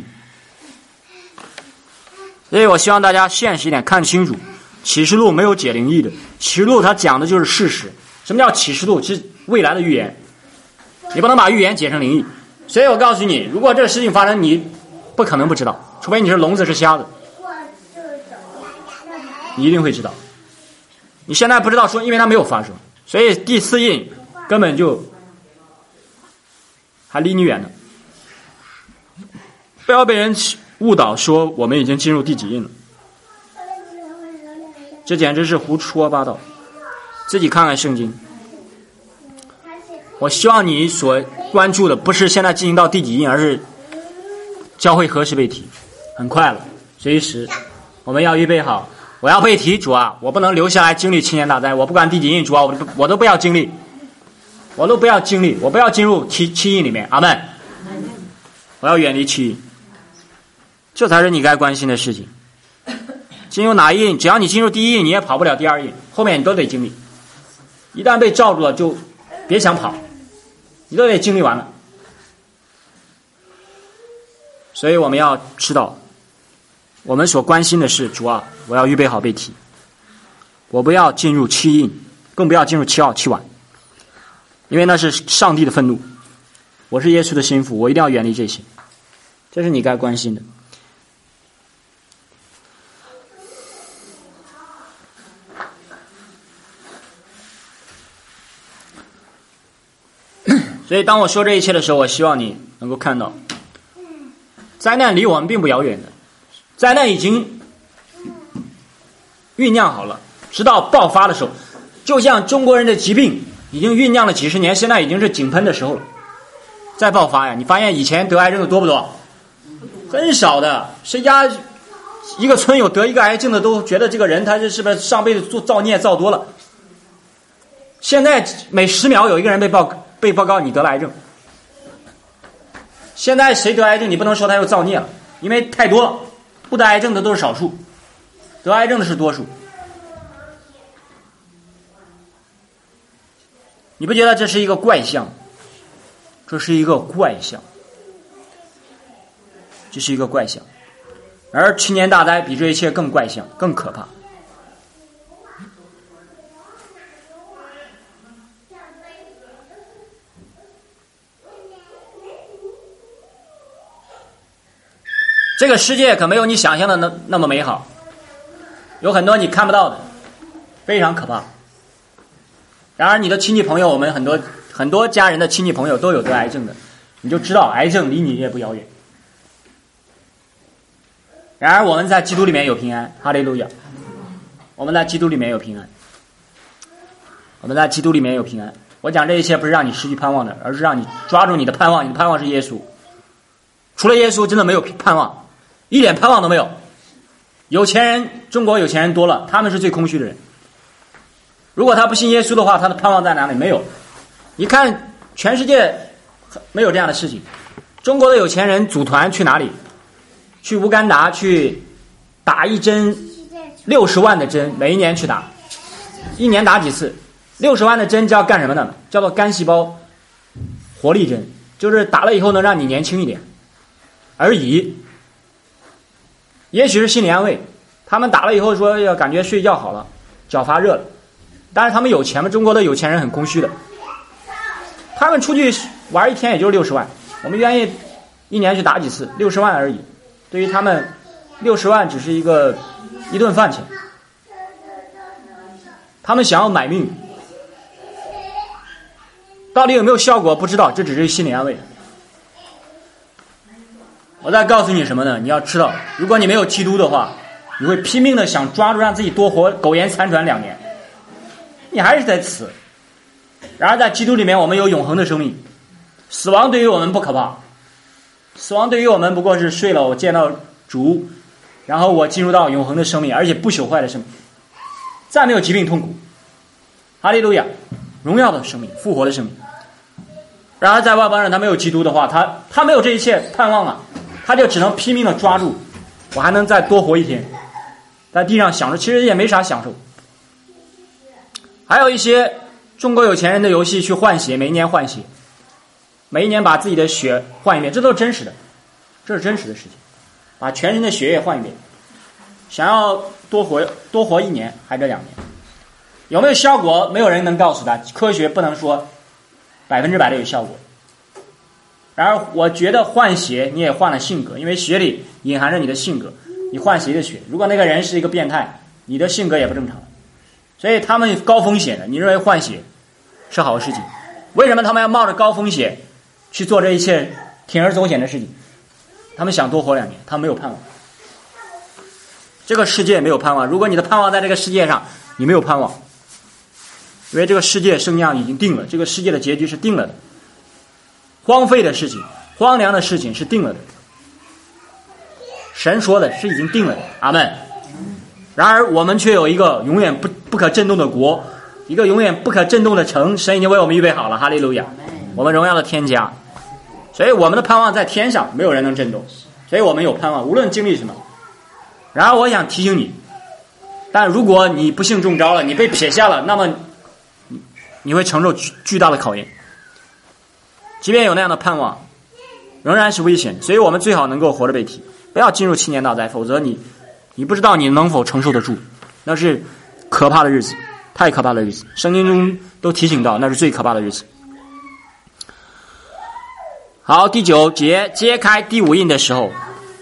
所以我希望大家现实一点，看清楚。启示录没有解灵异的，启示录它讲的就是事实。什么叫启示录？是未来的预言，你不能把预言解成灵异。所以我告诉你，如果这个事情发生，你不可能不知道，除非你是聋子是瞎子，你一定会知道。你现在不知道说，因为它没有发生，所以第四印根本就还离你远呢。不要被人误导说我们已经进入第几印了，这简直是胡说八道。自己看看圣经。我希望你所关注的不是现在进行到第几印，而是教会何时被提，很快了，随时我们要预备好我要被提，主啊，我不能留下来经历七年大灾，我不管第几印，主啊，我都我都不要经历，我都不要经历，我不要进入七七印里面，阿们。我要远离七印，这才是你该关心的事情。进入哪一印，只要你进入第一印，你也跑不了第二印，后面你都得经历。一旦被罩住了，就别想跑，你都得经历完了。所以我们要知道，我们所关心的是主啊，我要预备好被提，我不要进入七印，更不要进入七号七晚，因为那是上帝的愤怒。我是耶稣的心腹，我一定要远离这些，这是你该关心的。所以当我说这一切的时候，我希望你能够看到，灾难离我们并不遥远的，灾难已经酝酿好了，直到爆发的时候，就像中国人的疾病已经酝酿了几十年，现在已经是井喷的时候了，再爆发呀！你发现以前得癌症的多不多？很少的，谁家一个村有得一个癌症的，都觉得这个人他是是不是上辈子做造孽造多了。现在每十秒有一个人被报被报告你得了癌症。现在谁得癌症，你不能说他又造孽了，因为太多了，不得癌症的都是少数，得癌症的是多数。你不觉得这是一个怪象？这是一个怪象，这是一个怪象。而七年大灾比这一切更怪象，更可怕。这个世界可没有你想象的那那么美好，有很多你看不到的，非常可怕。然而你的亲戚朋友，我们很多很多家人的亲戚朋友都有得癌症的，你就知道癌症离你也不遥远。然而我们在基督里面有平安，哈利路亚！我们在基督里面有平安，我们在基督里面有平安。我讲这一切不是让你失去盼望的，而是让你抓住你的盼望，你的盼望是耶稣。除了耶稣，真的没有盼望，一点盼望都没有。有钱人，中国有钱人多了，他们是最空虚的人。如果他不信耶稣的话，他的盼望在哪里？没有。你看全世界没有这样的事情。中国的有钱人组团去哪里？去乌干达去打一针六十万的针，每一年去打，一年打几次？六十万的针叫干什么呢？叫做干细胞活力针，就是打了以后能让你年轻一点而已。也许是心理安慰，他们打了以后说要感觉睡觉好了，脚发热了。但是他们有钱吗？中国的有钱人很空虚的，他们出去玩一天也就是六十万，我们愿意一年去打几次，六十万而已。对于他们，六十万只是一个一顿饭钱。他们想要买命，到底有没有效果不知道，这只是心理安慰。我再告诉你什么呢？你要知道，如果你没有基督的话，你会拼命的想抓住让自己多活苟延残喘两年，你还是在死。然而在基督里面，我们有永恒的生命，死亡对于我们不可怕，死亡对于我们不过是睡了，我见到主，然后我进入到永恒的生命，而且不朽坏的生命，再没有疾病痛苦，哈利路亚，荣耀的生命，复活的生命。然而在外邦人他没有基督的话，他他没有这一切盼望啊，他就只能拼命的抓住，我还能再多活一天，在地上享受，其实也没啥享受。还有一些中国有钱人的游戏去换血，每一年换血，每一年把自己的血换一遍，这都是真实的，这是真实的事情，把全人的血液换一遍，想要多活多活一年还是两年，有没有效果？没有人能告诉他，科学不能说百分之百的有效果。然而我觉得换血你也换了性格，因为血里隐含着你的性格，你换谁的血？如果那个人是一个变态，你的性格也不正常。所以他们高风险的，你认为换血是好事情？为什么他们要冒着高风险去做这一切铤而走险的事情？他们想多活两年，他们没有盼望。这个世界没有盼望，如果你的盼望在这个世界上，你没有盼望，因为这个世界生样已经定了，这个世界的结局是定了的，荒废的事情，荒凉的事情是定了的，神说的是已经定了的，阿们。 然而我们却有一个永远不不可震动的国，一个永远不可震动的城，神已经为我们预备好了，哈利路亚！我们荣耀的天家，所以我们的盼望在天上，没有人能震动，所以我们有盼望，无论经历什么。然而我想提醒你，但如果你不幸中招了，你被撇下了，那么你会承受巨大的考验。即便有那样的盼望，仍然是危险，所以我们最好能够活着被提，不要进入七年大灾，否则你你不知道你能否承受得住，那是可怕的日子，太可怕的日子。圣经中都提醒到，那是最可怕的日子。好，第九节，揭开第五印的时候，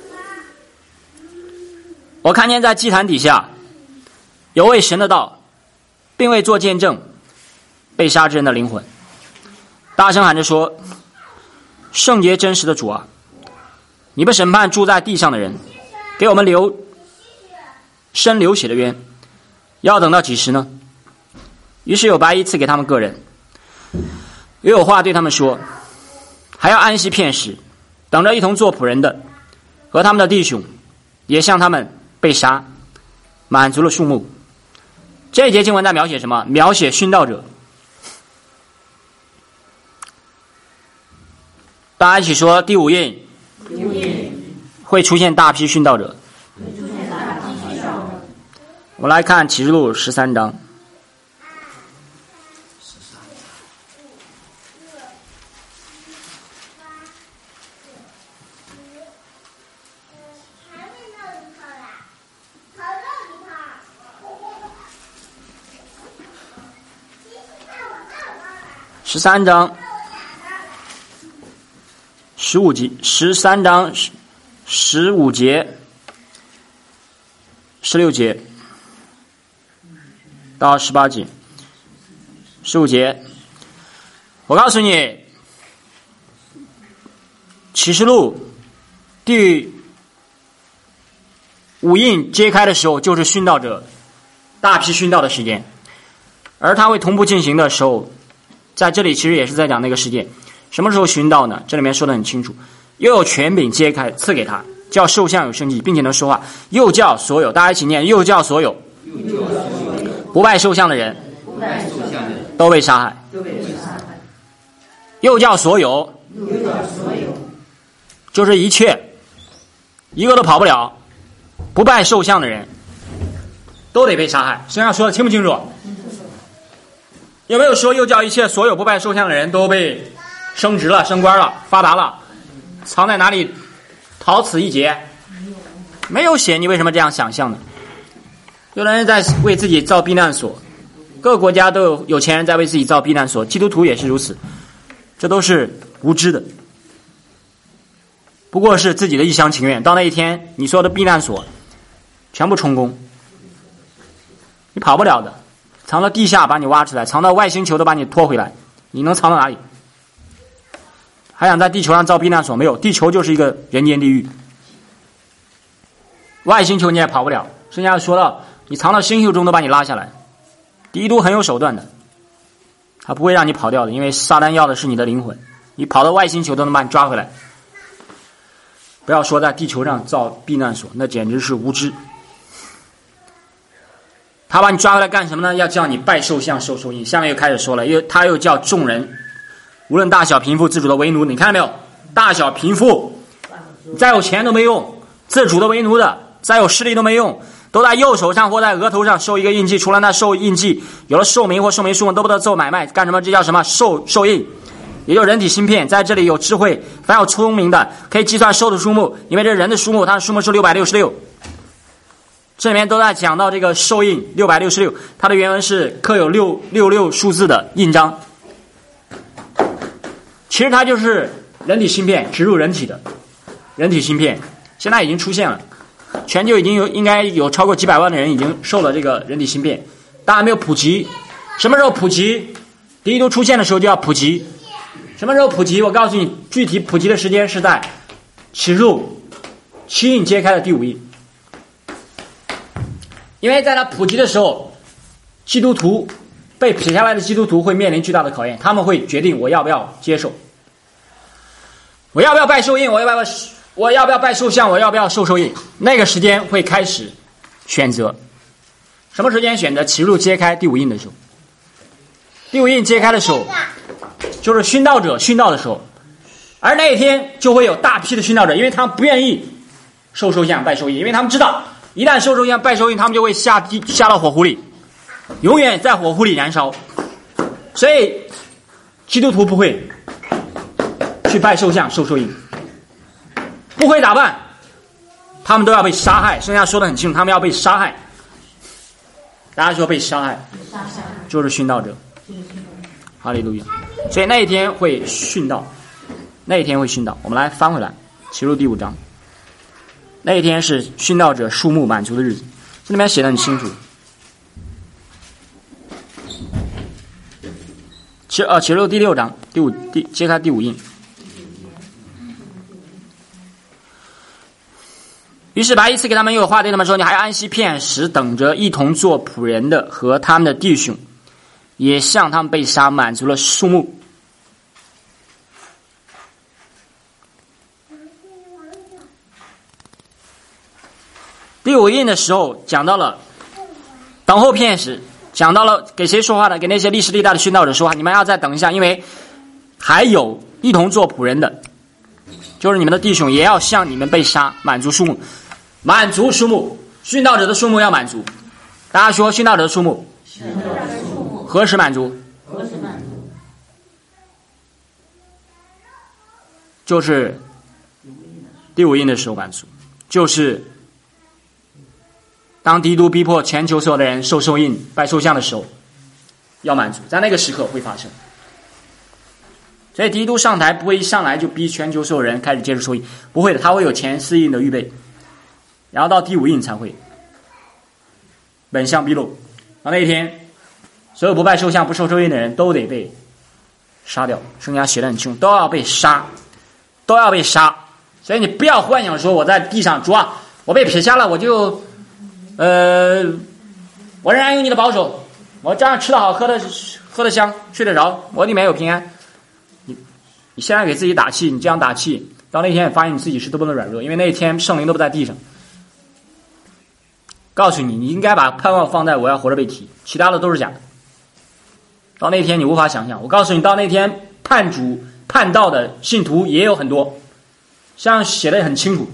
我看见在祭坛底下有位神的道，并未做见证被杀之人的灵魂，大声喊着说：圣洁真实的主啊，你不审判住在地上的人，给我们流生流血的冤，要等到几时呢？于是有白衣赐给他们个人，又有话对他们说，还要安息片时，等着一同做仆人的和他们的弟兄也像他们被杀，满足了数目。这一节经文在描写什么？描写殉道者。大家一起说，第五印会出现大批殉道者。我们来看启示录十三章。十三章十五节，十三章十五节、十六节到十八节。十五节，我告诉你，启示录第五印揭开的时候，就是殉道者大批殉道的时间，而它会同步进行的时候，在这里其实也是在讲那个事件。什么时候殉道呢？这里面说得很清楚，又有权柄揭开赐给他，叫兽像有生机，并且能说话，又叫所有，大家一起念，又叫所有不拜兽像的人都被杀害，又叫所有就是一切一个都跑不了，不拜兽像的人都得被杀害。身上说的清不清楚？有没有说又叫一切所有不拜兽像的人都被升职了、升官了、发达了？藏在哪里？逃此一劫？没有写，你为什么这样想象呢？有的人在为自己造避难所，各个国家都有有钱人在为自己造避难所，基督徒也是如此，这都是无知的，不过是自己的一厢情愿。到那一天，你所有的避难所全部充公，你跑不了的。藏到地下把你挖出来，藏到外星球都把你拖回来，你能藏到哪里？还想在地球上造避难所？没有，地球就是一个人间地狱，外星球你也跑不了。圣经上说到，你藏到星宿中都把你拉下来。敌都很有手段的，他不会让你跑掉的，因为撒旦要的是你的灵魂，你跑到外星球都能把你抓回来。不要说在地球上造避难所，那简直是无知。他把你抓回来干什么呢？要叫你拜兽像受受印。下面又开始说了，又他又叫众人无论大小贫富自主的为奴。你看到没有？大小贫富再有钱都没用，自主的为奴的再有势力都没用，都在右手上或在额头上受一个印记，除了那受印记有了寿名或寿名数都不得做买卖。干什么？这叫什么？受受印，也就是人体芯片。在这里有智慧，凡有聪明的可以计算兽的数目，因为这是人的数目，它的数目是六百六十六。这里面都在讲到这个受印六百六十六，它的原文是刻有六六六数字的印章。其实它就是人体芯片，植入人体的人体芯片，现在已经出现了，全球已经有应该有超过几百万的人已经受了这个人体芯片，但还没有普及。什么时候普及？第一都出现的时候就要普及。什么时候普及？我告诉你，具体普及的时间是在启示录七印揭开的第五印。因为在它普及的时候，基督徒被撇下来的基督徒会面临巨大的考验，他们会决定我要不要接受，我要不要拜受印，我要不要我要不要拜兽像，我要不要受受印。那个时间会开始选择， 什么时间选择？启示录揭开第五印的时候。第五印揭开的时候，就是殉道者殉道的时候。而那一天就会有大批的殉道者，因为他们不愿意受受像拜受印，因为他们知道一旦受受像拜受印，他们就会下地下到火湖里，永远在火湖里燃烧。所以基督徒不会去拜受像受受印，不会打扮，他们都要被杀害。圣经上说得很清楚，他们要被杀害。大家说被杀害就是殉道者，哈利路亚。所以那一天会殉道，那一天会殉道。我们来翻回来启示录第五章，那一天是殉道者数目满足的日子，这里面写得很清楚。启呃启示录第六章第五第揭开第五印。于是白衣赐给他们，又有话对他们说：你还要安息片时，等着一同做仆人的和他们的弟兄，也向他们被杀满足了数目。第五印的时候讲到了等候片时，讲到了给谁说话的？给那些历史历代的殉道者说话，你们要再等一下，因为还有一同做仆人的，就是你们的弟兄也要向你们被杀满足数目。满足数目，殉道者的数目要满足。大家说殉道者的数目何时满足？就是第五印的时候满足，就是当基督逼迫全球所有的人受受印拜受像的时候要满足，在那个时刻会发生。所以基督上台不会一上来就逼全球所有人开始接受受印，不会的，他会有前四印的预备，然后到第五印才会本相毕露。到那一天所有不拜受像不受受印的人都得被杀掉，圣经上写得很清楚，都要被杀，都要被杀。所以你不要幻想说我在地上，主啊，我被撇下了，我就呃我仍然有你的保守，我这样吃得好，喝得喝得香，睡得着，我里面有平安。你你现在给自己打气，你这样打气，到那天你发现你自己是多么的软弱，因为那一天圣灵都不在地上。告诉你，你应该把盼望放在我要活着被提，其他的都是假的。到那天你无法想象，我告诉你，到那天叛主叛道的信徒也有很多，像写的很清楚。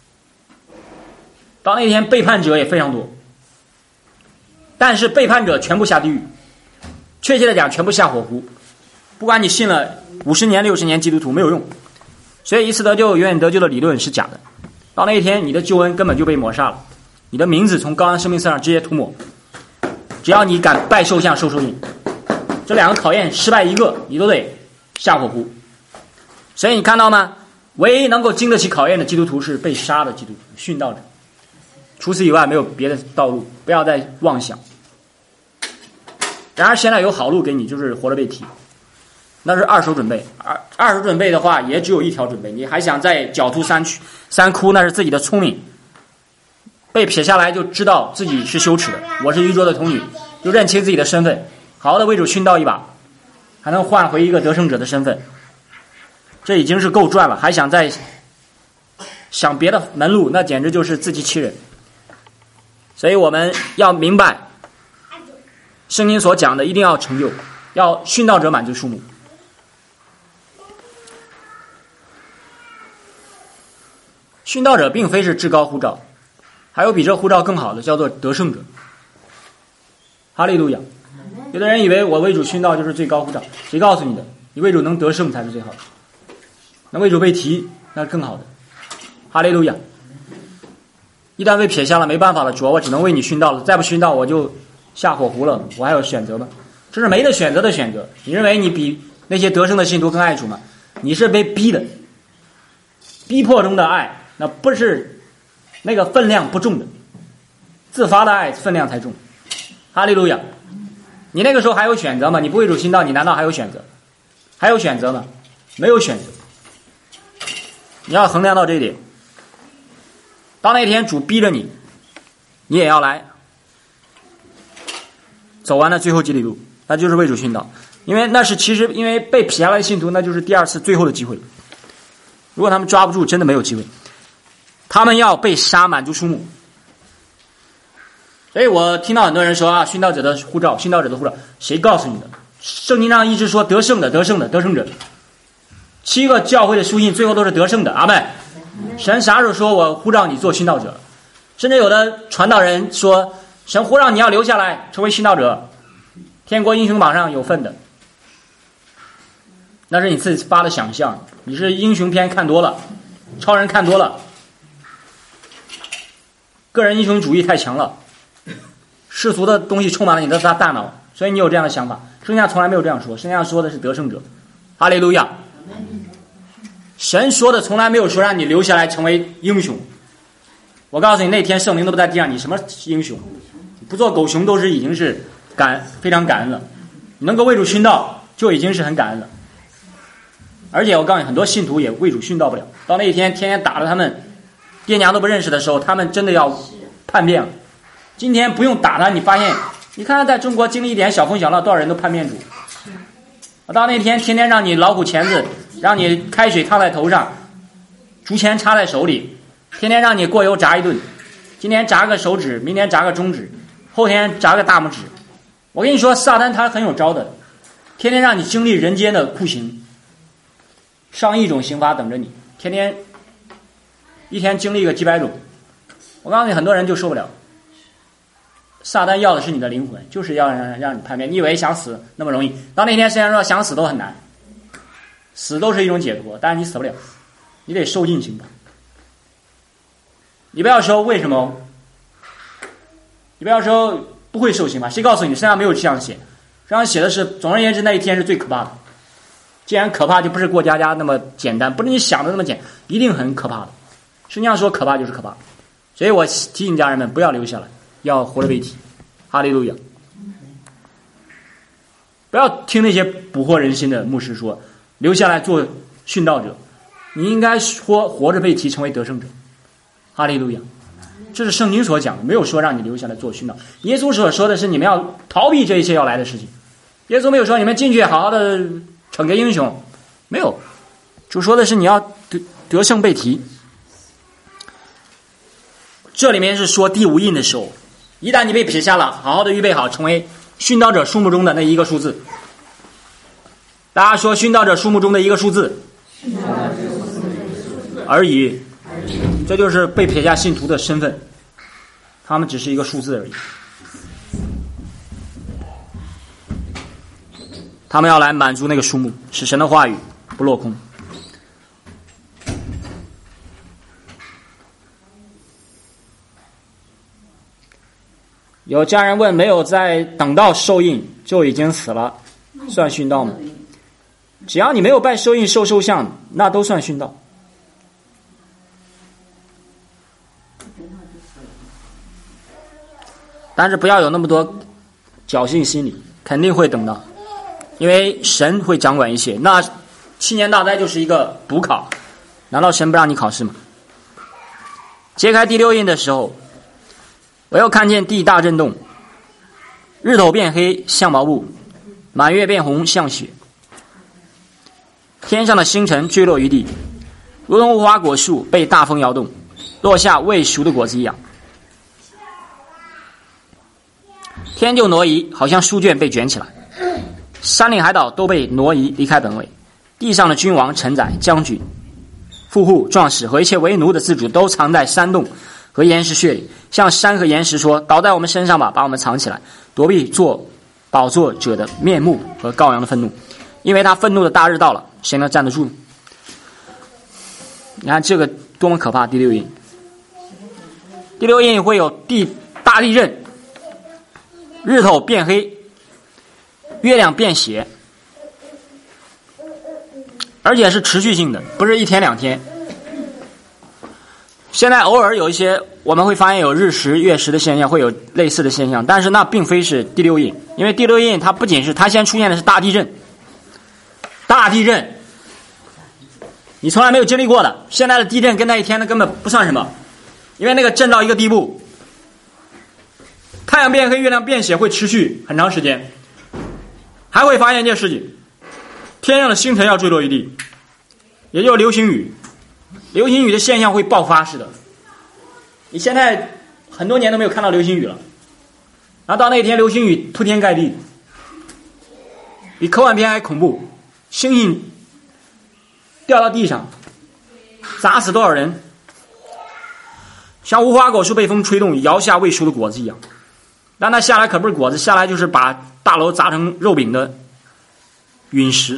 到那天背叛者也非常多，但是背叛者全部下地狱，确切的讲全部下火湖。不管你信了五十年六十年基督徒没有用，所以一次得救永远得救的理论是假的。到那一天你的救恩根本就被抹杀了，你的名字从羔羊生命册上直接涂抹。只要你敢拜受像受受印，这两个考验失败一个你都得下火湖。所以你看到吗？唯一能够经得起考验的基督徒是被杀的基督徒，殉道者，除此以外没有别的道路，不要再妄想。然而现在有好路给你，就是活着被提，那是二手准备。二二手准备的话也只有一条准备，你还想在狡兔三窟三窟，那是自己的聪明，被撇下来就知道自己是羞耻的，我是愚拙的童女，就认清自己的身份，好好的为主殉道一把，还能换回一个得胜者的身份，这已经是够赚了，还想再想别的门路，那简直就是自欺欺人。所以我们要明白圣经所讲的一定要成就，要殉道者满足数目。殉道者并非是至高呼召，还有比这呼召更好的，叫做得胜者。哈利路亚！有的人以为我为主殉道就是最高呼召，谁告诉你的？你为主能得胜才是最好的，那为主被提那是更好的。哈利路亚！一旦被撇下了，没办法了，主啊，我只能为你殉道了，再不殉道我就下火湖了，我还有选择吗？这是没得选择的选择。你认为你比那些得胜的信徒更爱主吗？你是被逼的，逼迫中的爱，那不是那个分量不重的，自发的爱分量才重。哈利路亚！你那个时候还有选择吗？你不为主殉道，你难道还有选择？还有选择吗？没有选择。你要衡量到这一点。到那天主逼着你，你也要来，走完了最后几里路，那就是为主殉道。因为那是其实因为被撇下来的信徒，那就是第二次最后的机会。如果他们抓不住，真的没有机会。他们要被杀满足数目。 所以我听到很多人说啊，殉道者的护照，殉道者的护照，谁告诉你的？圣经上一直说得胜的，得胜的，得胜者。七个教会的书信最后都是得胜的，阿们。神啥时候说我呼召你做殉道者？甚至有的传道人说，神呼召你要留下来成为殉道者，天国英雄榜上有份的。那是你自己发的想象，你是英雄片看多了，超人看多了，个人英雄主义太强了，世俗的东西充满了你的大大脑，所以你有这样的想法。圣经上从来没有这样说，圣经上说的是得胜者。哈利路亚！神说的从来没有说让你留下来成为英雄。我告诉你，那天圣灵都不在地上，你什么英雄？不做狗熊都是已经是感非常感恩了，能够为主殉道就已经是很感恩了。而且我告诉你，很多信徒也为主殉道不了，到那一天天天打着他们爹娘都不认识的时候，他们真的要叛变了。今天不用打他，你发现你看在中国经历一点小风小浪，多少人都叛变主。到那天天天让你老虎钳子，让你开水烫在头上，竹签插在手里，天天让你过油炸一顿，今天炸个手指，明天炸个中指，后天炸个大拇指。我跟你说，撒旦他很有招的，天天让你经历人间的酷刑，上亿种刑罚等着你，天天一天经历个几百种。我告诉你，很多人就受不了。撒旦要的是你的灵魂，就是要让让你叛变。你以为想死那么容易？到那天虽然说想死都很难，死都是一种解脱，但是你死不了，你得受尽刑罚。你不要说为什么，你不要说不会受刑罚，谁告诉你？身上没有这样写，身上写的是，总而言之，那一天是最可怕的。既然可怕，就不是过家家那么简单，不是你想的那么简单，一定很可怕的。圣经上说可怕就是可怕，所以我提醒家人们不要留下来，要活着为体。哈利路亚！不要听那些蛊惑人心的牧师说留下来做殉道者，你应该活活着被提成为得胜者。哈利路亚！这是圣经所讲的，没有说让你留下来做殉道。耶稣所说的是你们要逃避这一切要来的事情。耶稣没有说你们进去好好的惩戒英雄，没有，主说的是你要得得胜被提。这里面是说第五印的时候，一旦你被撇下了，好好的预备好成为殉道者数目中的那一个数字。大家说殉道者数目中的一个数字而已，这就是被撇下信徒的身份，他们只是一个数字而已。他们要来满足那个数目，使神的话语不落空。有家人问，没有在等到受印就已经死了，算殉道吗？只要你没有拜受印受受像，那都算殉道。但是不要有那么多侥幸心理，肯定会等到，因为神会掌管一切。那七年大灾就是一个补考，难道神不让你考试吗？揭开第六印的时候，我又看见地大震动，日头变黑像毛布，满月变红像血，天上的星辰坠落于地，如同无花果树被大风摇动，落下未熟的果子一样。天就挪移，好像书卷被卷起来，山岭海岛都被挪移离开本位，地上的君王臣宰将军富户壮士和一切为奴的自主都藏在山洞和岩石穴里，向山和岩石说，倒在我们身上吧，把我们藏起来，躲避做宝座者的面目和羔羊的愤怒，因为他愤怒的大日到了，谁能站得住？你看这个多么可怕！第六印，第六印会有地大地震，日头变黑，月亮变血，而且是持续性的，不是一天两天。现在偶尔有一些我们会发现有日食月食的现象，会有类似的现象，但是那并非是第六印，因为第六印它不仅是它先出现的是大地震，大地震你从来没有经历过的，现在的地震跟那一天的根本不算什么，因为那个震到一个地步，太阳变黑月亮变血会持续很长时间，还会发现一件事情，天上的星辰要坠落于地，也就是流星雨，流星雨的现象会爆发式的。你现在很多年都没有看到流星雨了， 然后到那一天流星雨铺天盖地，比科幻片还恐怖，星星掉到地上，砸死多少人，像无花果树被风吹动摇下未熟的果子一样。但它下来可不是果子，下来就是把大楼砸成肉饼的陨石。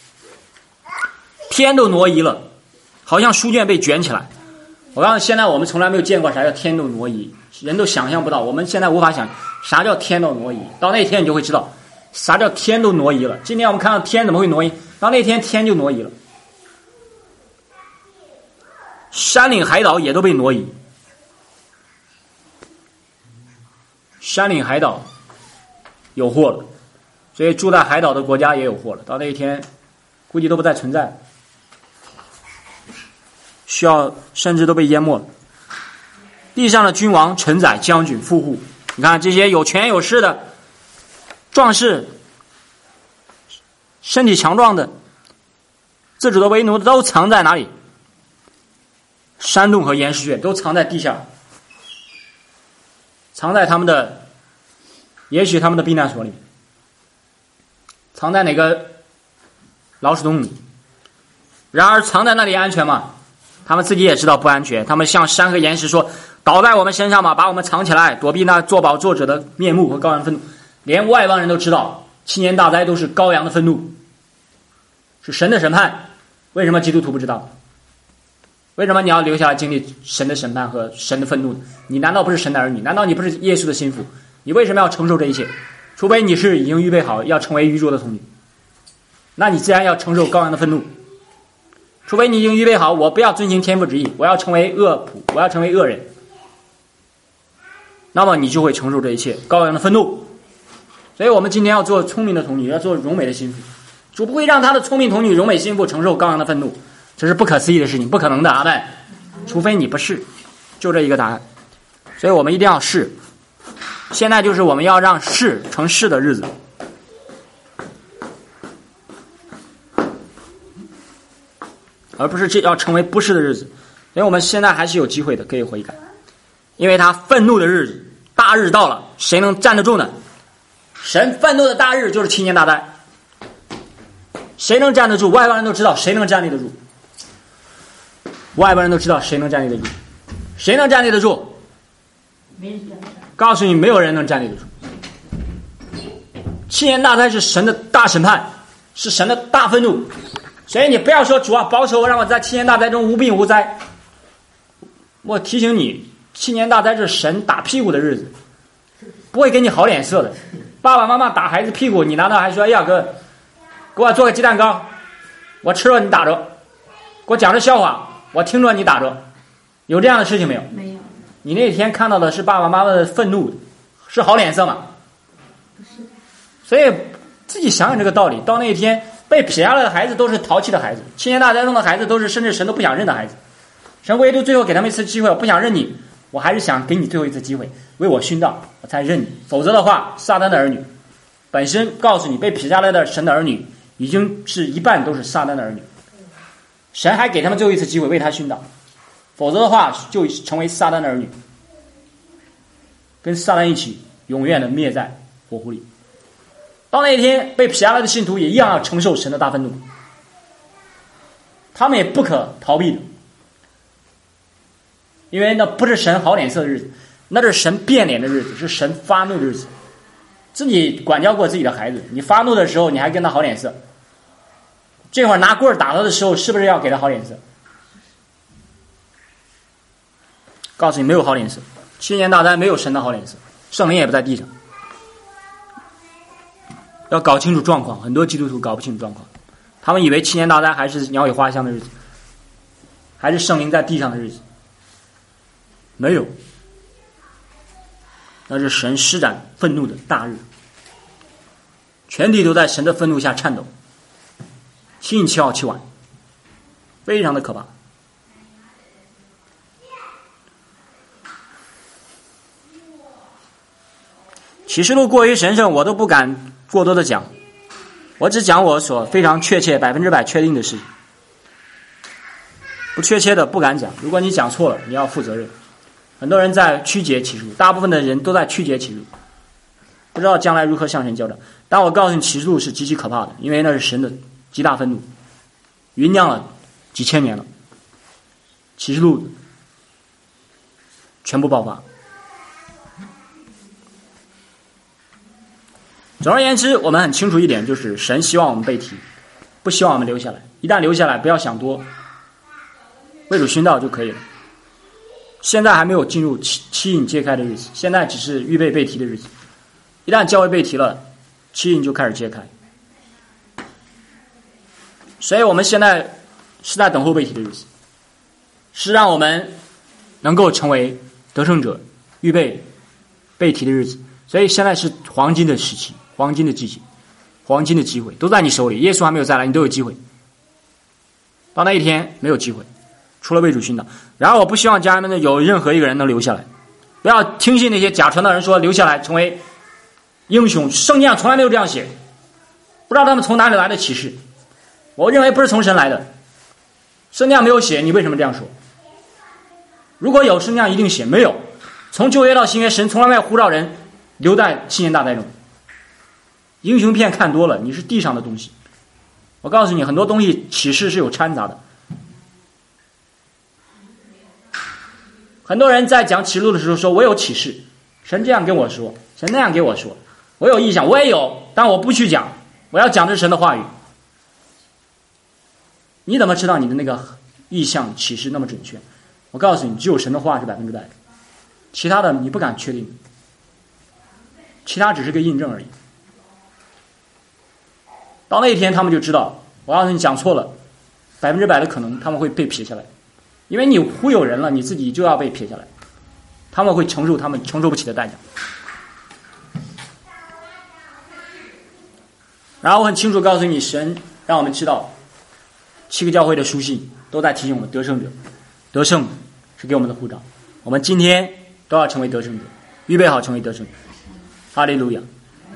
天都挪移了，好像书卷被卷起来。我告诉你，现在我们从来没有见过啥叫天都挪移，人都想象不到，我们现在无法想啥叫天都挪移。到那天你就会知道啥叫天都挪移了。今天我们看到天怎么会挪移，到那天天就挪移了，山岭海岛也都被挪移，山岭海岛有祸了，所以住在海岛的国家也有祸了。到那一天估计都不再存在，需要甚至都被淹没了。地上的君王、臣宰、将军、富户，你看这些有权有势的壮士，身体强壮的，自主的为奴的，都藏在哪里？山洞和岩石穴，都藏在地下，藏在他们的，也许他们的避难所里，藏在哪个老鼠洞里。然而藏在那里安全吗？他们自己也知道不安全，他们向山和岩石说，倒在我们身上吧，把我们藏起来，躲避那作宝作者的面目和羔羊的愤怒。连外邦人都知道七年大灾都是羔羊的愤怒，是神的审判。为什么基督徒不知道？为什么你要留下来经历神的审判和神的愤怒？你难道不是神的儿女？难道你不是耶稣的心腹？你为什么要承受这一切？除非你是已经预备好要成为愚拙的童女，那你自然要承受羔羊的愤怒。除非你已经预备好，我不要遵行天父旨意，我要成为恶仆，我要成为恶人，那么你就会承受这一切羔羊的愤怒。所以我们今天要做聪明的童女，要做柔美的心腹。主不会让他的聪明童女、柔美心腹承受羔羊的愤怒，这是不可思议的事情，不可能的。阿们。除非你不是，就这一个答案。所以我们一定要是。现在就是我们要让是成是的日子。而不是这要成为不是的日子。所以我们现在还是有机会的，可以悔改。因为他愤怒的日子，大日到了，谁能站得住呢？神愤怒的大日就是七年大灾。谁能站得住？外邦人都知道谁能站立得住。外邦人都知道谁能站立得住。谁能站立得住？告诉你，没有人能站立得住。七年大灾是神的大审判，是神的大愤怒。所以你不要说主啊，保守我，让我在七年大灾中无病无灾。我提醒你，七年大灾是神打屁股的日子，不会给你好脸色的。爸爸妈妈打孩子屁股，你难道还说，哎呀哥，给我做个鸡蛋糕，我吃了你打着，给我讲个笑话，我听着你打着，有这样的事情没有？ 没有。 你那天看到的是爸爸妈妈的愤怒，是好脸色吗？ 不是。 所以自己想想这个道理，到那一天被撇下来的孩子都是淘气的孩子，七年大灾中的孩子都是甚至神都不想认的孩子。神唯独最后给他们一次机会，我不想认你，我还是想给你最后一次机会，为我殉道，我才认你。否则的话，撒旦的儿女本身告诉你，被撇下来的神的儿女已经是一半都是撒旦的儿女，神还给他们最后一次机会为他殉道，否则的话就成为撒旦的儿女，跟撒旦一起永远的灭在火湖里。到那一天，被撇下来的信徒也一样要承受神的大愤怒，他们也不可逃避的，因为那不是神好脸色的日子，那是神变脸的日子，是神发怒的日子。自己管教过自己的孩子，你发怒的时候你还跟他好脸色，这会儿拿棍打他的时候是不是要给他好脸色？告诉你，没有好脸色。七年大灾没有神的好脸色，圣灵也不在地上。要搞清楚状况，很多基督徒搞不清楚状况，他们以为七年大灾还是鸟语花香的日子，还是圣灵在地上的日子。没有，那是神施展愤怒的大日，全体都在神的愤怒下颤抖，七阴七号七晚，非常的可怕。启示录过于神圣，我都不敢过多的讲，我只讲我所非常确切百分之百确定的事情，不确切的不敢讲。如果你讲错了，你要负责任。很多人在曲解启示录，大部分的人都在曲解启示录， 不知道将来如何向神交战。但我告诉你，启示录是极其可怕的，因为那是神的极大愤怒，酝酿了几千年了，启示录全部爆发。总而言之，我们很清楚一点，就是神希望我们被提，不希望我们留下来。一旦留下来，不要想多，为主殉道就可以了。现在还没有进入七七印揭开的日子，现在只是预备被提的日子。一旦教会被提了，七印就开始揭开。所以我们现在是在等候被提的日子，是让我们能够成为得胜者，预备被提的日子。所以现在是黄金的时期，黄金的季节，黄金的机会都在你手里。耶稣还没有再来，你都有机会。到那一天没有机会，除了为主殉道。然而我不希望家人们的有任何一个人能留下来，不要听信那些假传道人说留下来成为英雄。圣经上从来没有这样写，不知道他们从哪里来的启示。我认为不是从神来的，圣经上没有写，你为什么这样说？如果有，圣经上一定写。没有，从旧约到新约，神从来没有呼召人留在七年大灾中。英雄片看多了，你是地上的东西。我告诉你，很多东西启示是有掺杂的。很多人在讲启示录的时候说，我有启示，神这样跟我说，神那样给我说，我有意向，我也有，但我不去讲，我要讲的是神的话语。你怎么知道你的那个意向启示那么准确？我告诉你，只有神的话是百分之百的，其他的你不敢确定，其他只是个印证而已。到那一天他们就知道，我要是你讲错了，百分之百的可能他们会被撇下来，因为你忽悠人了，你自己就要被撇下来，他们会承受他们承受不起的代价。然后我很清楚告诉你，神让我们知道七个教会的书信都在提醒我们，得胜者得胜是给我们的护照，我们今天都要成为得胜者，预备好成为得胜者。哈利路亚。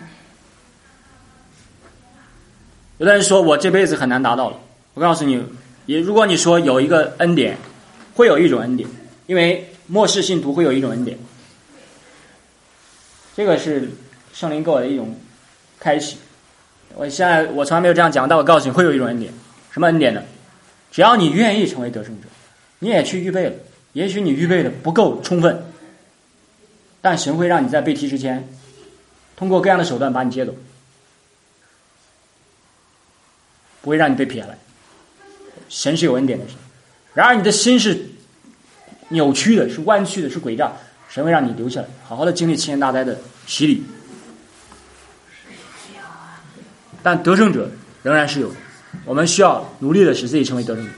有的人说我这辈子很难达到了，我告诉你，也如果你说有一个恩典，会有一种恩典，因为末世信徒会有一种恩典，这个是圣灵给我的一种开启。我现在我从来没有这样讲，但我告诉你会有一种恩典。什么恩典呢？只要你愿意成为得胜者，你也去预备了，也许你预备的不够充分，但神会让你在被提之前通过各样的手段把你接走，不会让你被撇下来。神是有恩典的神，然而你的心是扭曲的，是弯曲的，是诡诈，神会让你留下来，好好的经历七年大灾的洗礼。但得胜者仍然是有的，我们需要努力的使自己成为得胜者。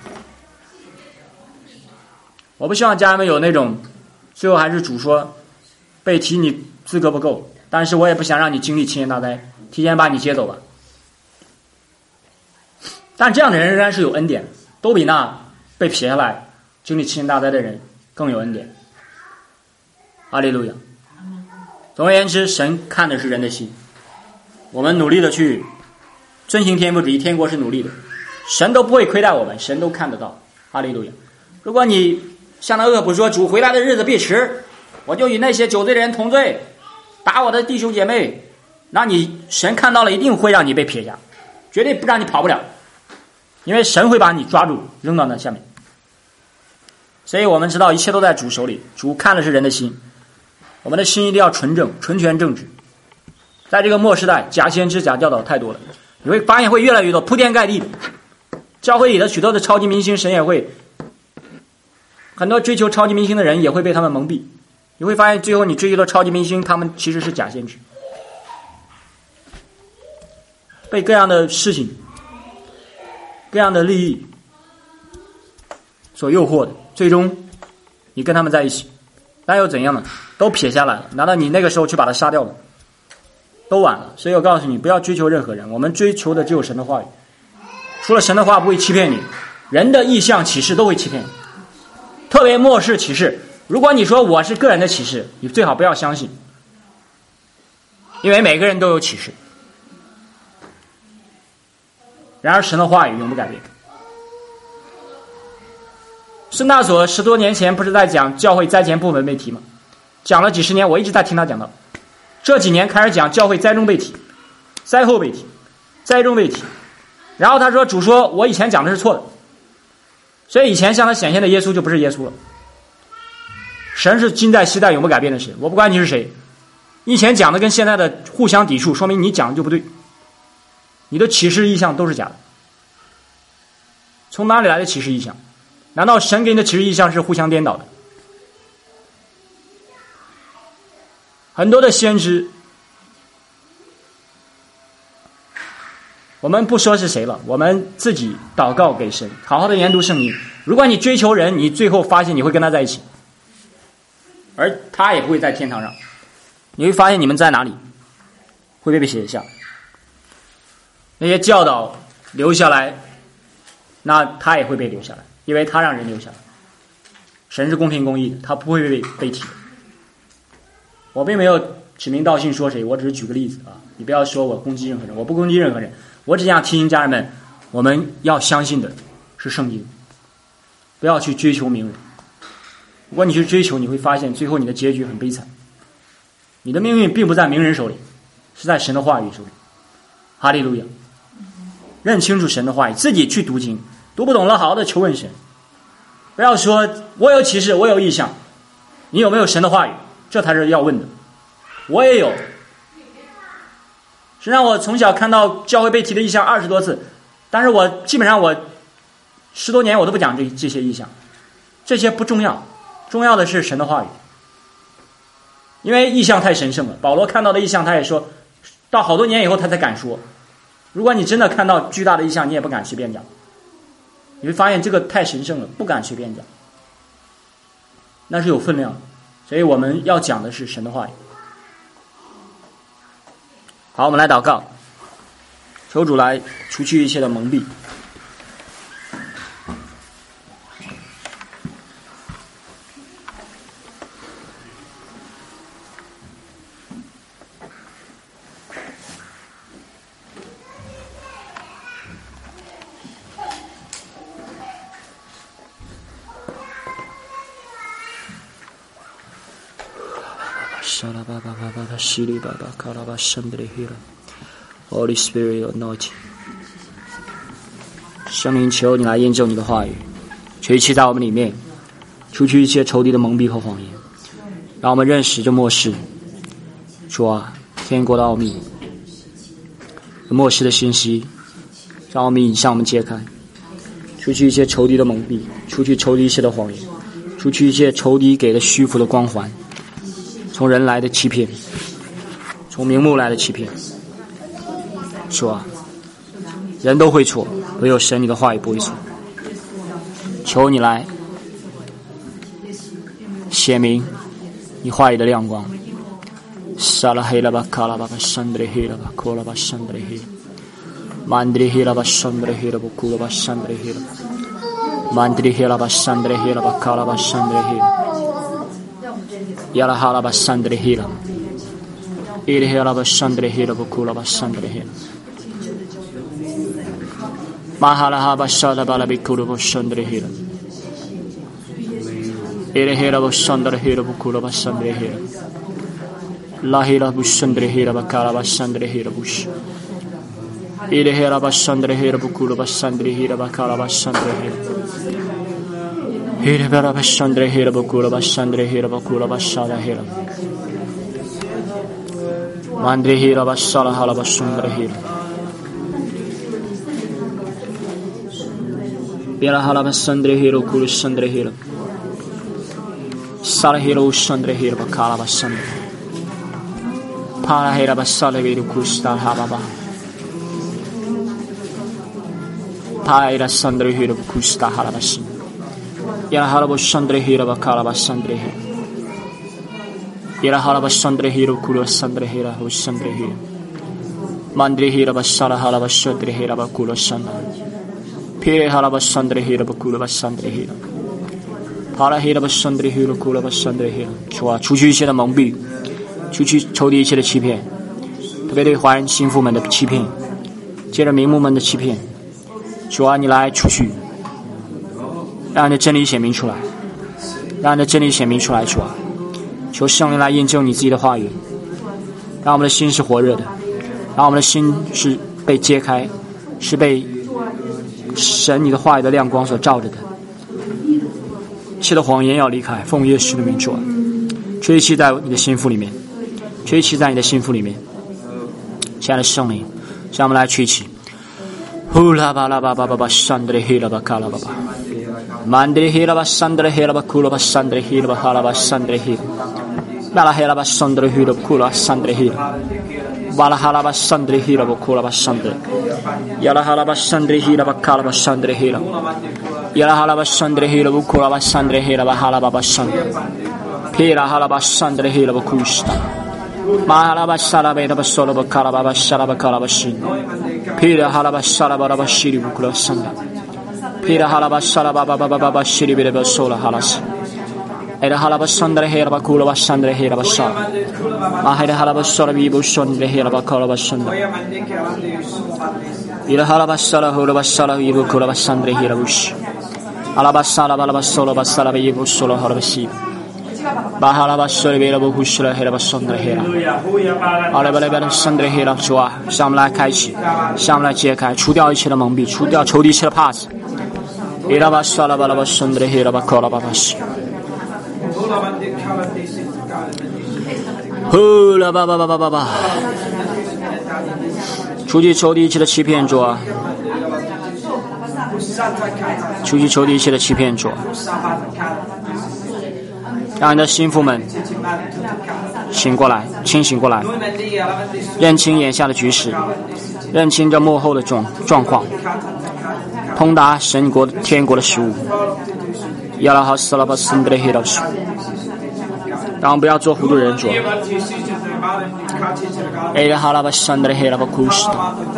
我不希望家人们有那种最后还是主说被提你资格不够，但是我也不想让你经历七年大灾，提前把你接走吧。但这样的人仍然是有恩典，都比那被撇下来经历七年大灾的人更有恩典。哈利路亚。总而言之，神看的是人的心，我们努力的去遵行天父旨意，天国是努力的，神都不会亏待我们，神都看得到。哈利路亚。如果你向那恶仆说主回来的日子必迟，我就与那些酒醉的人同醉，打我的弟兄姐妹，那你神看到了一定会让你被撇下，绝对不让你跑不了，因为神会把你抓住扔到那下面。所以我们知道一切都在主手里，主看的是人的心，我们的心一定要纯正纯全正直。在这个末时代，假先知假教导太多了，你会发现会越来越多，铺天盖地的。教会里的许多的超级明星，神也会，很多追求超级明星的人也会被他们蒙蔽。你会发现最后你追求的超级明星，他们其实是假先知，被各样的事情各样的利益所诱惑的，最终你跟他们在一起，那又怎样呢？都撇下来了，难道你那个时候去把他杀掉了？都晚了。所以我告诉你，不要追求任何人，我们追求的只有神的话语，除了神的话不会欺骗你，人的意象启示都会欺骗你，特别末世启示。如果你说我是个人的启示，你最好不要相信，因为每个人都有启示。然而神的话语永不改变。圣大所十多年前不是在讲教会灾前部分被提吗？讲了几十年，我一直在听他讲到。 这几年开始讲教会栽中被提，栽后被提，栽中被提。然后他说主说我以前讲的是错的，所以以前向他显现的耶稣就不是耶稣了。神是今在昔在永不改变的神，我不管你是谁，以前讲的跟现在的互相抵触，说明你讲的就不对，你的启示意象都是假的。从哪里来的启示意象？难道神给你的启示意象是互相颠倒的？很多的先知，我们不说是谁了，我们自己祷告给神，好好的研读圣经。如果你追求人，你最后发现你会跟他在一起，而他也不会在天堂上，你会发现你们在哪里会被写下。那些教导留下来，那他也会被留下来，因为他让人留下来。神是公平公义的，他不会被被提。我并没有指名道姓说谁，我只是举个例子啊！你不要说我攻击任何人，我不攻击任何人，我只想提醒家人们，我们要相信的是圣经，不要去追求名人。如果你去追求，你会发现最后你的结局很悲惨。你的命运并不在名人手里，是在神的话语手里。哈利路亚！认清楚神的话语，自己去读经，读不懂了好好的求问神。不要说我有启示，我有异象，你有没有神的话语？这才是要问的。我也有，实际上我从小看到教会被提的异象二十多次，但是我基本上我十多年我都不讲这这些异象，这些不重要，重要的是神的话语。因为异象太神圣了，保罗看到的异象他也说到好多年以后他才敢说。如果你真的看到巨大的异象，你也不敢随便讲，你会发现这个太神圣了，不敢随便讲，那是有分量的。所以我们要讲的是神的话语。好，我们来祷告，求主来除去一切的蒙蔽。Holy Spirit anointing， 圣灵求你来验证你的话语，垂气在我们里面，除去一切仇敌的蒙蔽和谎言，让我们认识这末世。主啊，天国的奥秘，末世的信息，让我们引向我们揭开，除去一切仇敌的蒙蔽，除去仇敌一切的谎言，除去一切仇敌给的虚浮的光环，从人来的欺骗，从名目来的欺骗。主啊，人都会错，唯有神你的话语不会错。求你来显明你话语的亮光。萨拉黑拉巴卡拉巴巴山德黑拉巴库拉巴山德黑，曼德黑拉巴山德黑拉巴库拉巴山德黑拉，曼德黑拉巴山德黑拉巴卡拉巴山德黑，亚拉哈拉巴山德黑拉，伊勒黑拉巴山德黑拉巴库拉巴山德黑。Mahala bashala balabikuru bashandre hira. Ere hira bashandre hira bukuru bashandre hira. La hira bushandre hira bakara bashandre hira bush. Ere hira bashandre hira bukuru bashandre hira bakara bashandre hira. Ere hira bashandre hira bukuru bashandre hira bakura bashala hira. Mandre hira bashala hala bashandre hira. Yala halaba sandre hero kuru sandre hero sala hero sandre hero bakala basandre para hera basala hero kusta hababa para sandre hero kusta halabasin yala halaba sandre hero bakala basandre hero yala halaba sandre hero kuru sandre hero hu sandre hero mandre hero basala halaba sandre hero bakulu sandre Pere halabasandre hira bakula basandre hira para hira basandre hira kula basandre hira 主啊，除去一切的蒙蔽，除去仇敌一切的欺骗，特别对华人心腹们的欺骗，借着名目们的欺骗，主啊，你来除去，让你的真理显明出来，让你的真理显明出来。主啊，求圣灵来印证你自己的话语， 让我们的心是火热的，让我们的心是被揭开，是被神你的话语的亮光所照着的。一切的谎言要离开，奉耶稣的名说，吹气在你的心腹里面，吹气在你的心腹里面。亲爱的圣灵，让我们来吹气。呼啦吧啦吧吧吧吧，山德黑啦吧卡啦吧吧，曼德黑啦吧山德黑啦吧库啦吧山德黑啦吧哈啦吧山德黑，巴拉黑啦吧山德黑啦库啦山德黑，巴拉哈啦吧山德黑啦吧库啦吧山德，亚拉哈啦吧山德黑啦吧卡啦吧山德黑啦，亚拉哈啦吧山德黑啦吧库啦吧山德黑啦吧哈啦吧吧山德，皮啦哈啦吧山德黑啦吧库斯塔。马哈拉巴沙拉贝拉巴索拉巴卡拉巴巴沙拉巴卡拉巴西，皮拉哈拉巴沙拉巴拉巴西里乌库拉桑达，皮拉哈拉巴沙拉巴巴巴巴巴巴西里贝拉巴索拉哈拉西，埃拉哈拉巴桑达黑拉巴库拉巴桑达黑拉巴沙，马海拉哈拉巴索拉比布索拉黑拉巴卡拉巴桑达，伊拉哈拉巴沙拉胡拉巴沙拉伊布库拉巴桑达黑拉布西，阿拉巴沙拉巴拉巴索拉巴沙拉伊布索拉哈拉巴西。巴哈拉巴索里贝拉布库什拉黑拉巴桑德黑拉，阿拉巴拉巴拉桑德黑拉，主啊，向我们来开启，向我们来揭开，除掉一切的蒙蔽，除掉仇敌一切的怕子。伊拉巴沙拉巴拉巴桑德黑拉巴卡拉巴巴西，呼啦巴巴巴巴巴巴，除去仇敌一切的欺骗，主啊，除去仇敌一切的欺骗，主啊。让你的心腹们醒过来，清醒过来，认清眼下的局势，认清这幕后的状状况，通达神国天国的食物。亚拉哈斯拉巴森德黑老师，让我们不要做糊涂人主。埃拉哈拉巴山德黑拉巴库什，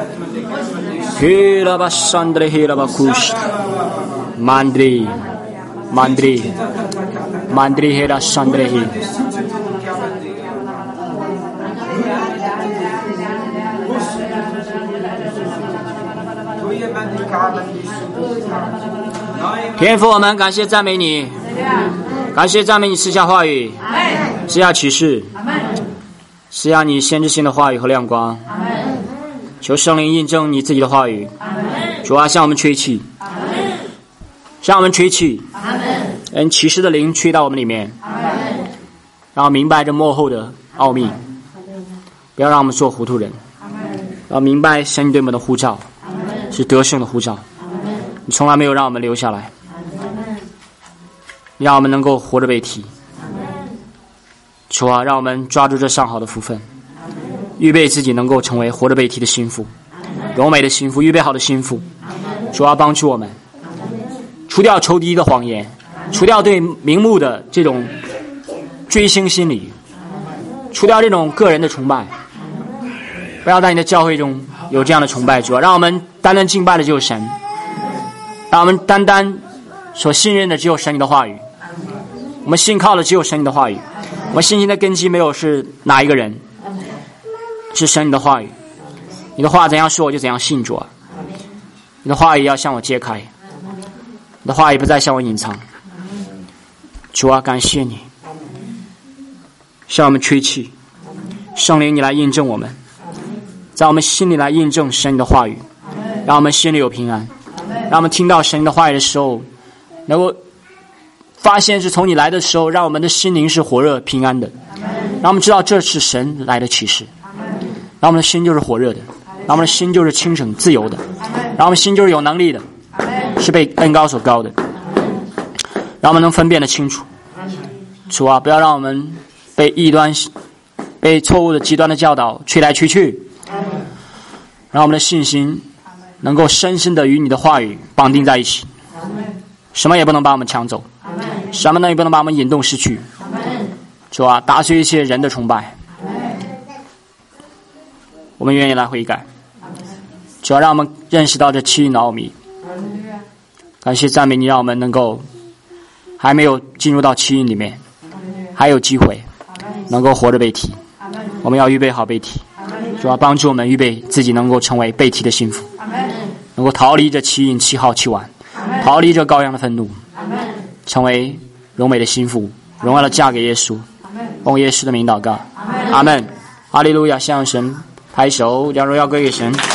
黑拉巴山德黑拉巴库什，曼德里，曼德里。曼德里黑拉山德黑，天父，我们感谢赞美你，感谢赞美你赐下话语，赐下启示，赐下你先知性的话语和亮光。求圣灵印证你自己的话语，主啊，向我们吹气，向我们吹气。让启示的灵吹到我们里面，让我明白这幕后的奥秘，不要让我们做糊涂人，要明白神对我们的呼召是得胜的呼召，你从来没有让我们留下来，让我们能够活着被提。主啊，让我们抓住这上好的福分，预备自己能够成为活着被提的心腹，柔美的心腹，预备好的心腹。主啊，帮助我们除掉仇敌的谎言，除掉对名目的这种追星心理，除掉这种个人的崇拜，不要在你的教会中有这样的崇拜。主啊，让我们单单敬拜的只有神，让我们单单所信任的只有神你的话语，我们信靠的只有神你的话语，我们信心的根基没有是哪一个人，是神你的话语。你的话怎样说我就怎样信。主啊，你的话语要向我揭开，你的话语不再向我隐藏。主啊，感谢你向我们吹气，圣灵你来印证我们，在我们心里来印证神的话语，让我们心里有平安，让我们听到神的话语的时候能够发现是从你来的时候，让我们的心灵是火热平安的，让我们知道这是神来的启示，让我们的心就是火热的，让我们的心就是清醒自由的，让我们心就是有能力的，是被恩膏所膏的，让我们能分辨得清楚。主啊，不要让我们被异端被错误的极端的教导吹来吹去，让我们的信心能够深深的与你的话语绑定在一起，什么也不能把我们抢走，什么呢也不能把我们引动失去。主啊，打碎一切人的崇拜，我们愿意来悔改。主要让我们认识到这七印的奥秘，感谢赞美你，让我们能够还没有进入到七印里面，还有机会能够活着被提，我们要预备好被提。主要帮助我们预备自己能够成为被提的幸福，能够逃离这七印七号七碗，逃离这羔羊的愤怒，成为荣美的心腹，荣耀的嫁给耶稣。奉耶稣的名祷告，阿们。 哈利路亚，向神拍手，将荣耀归给神。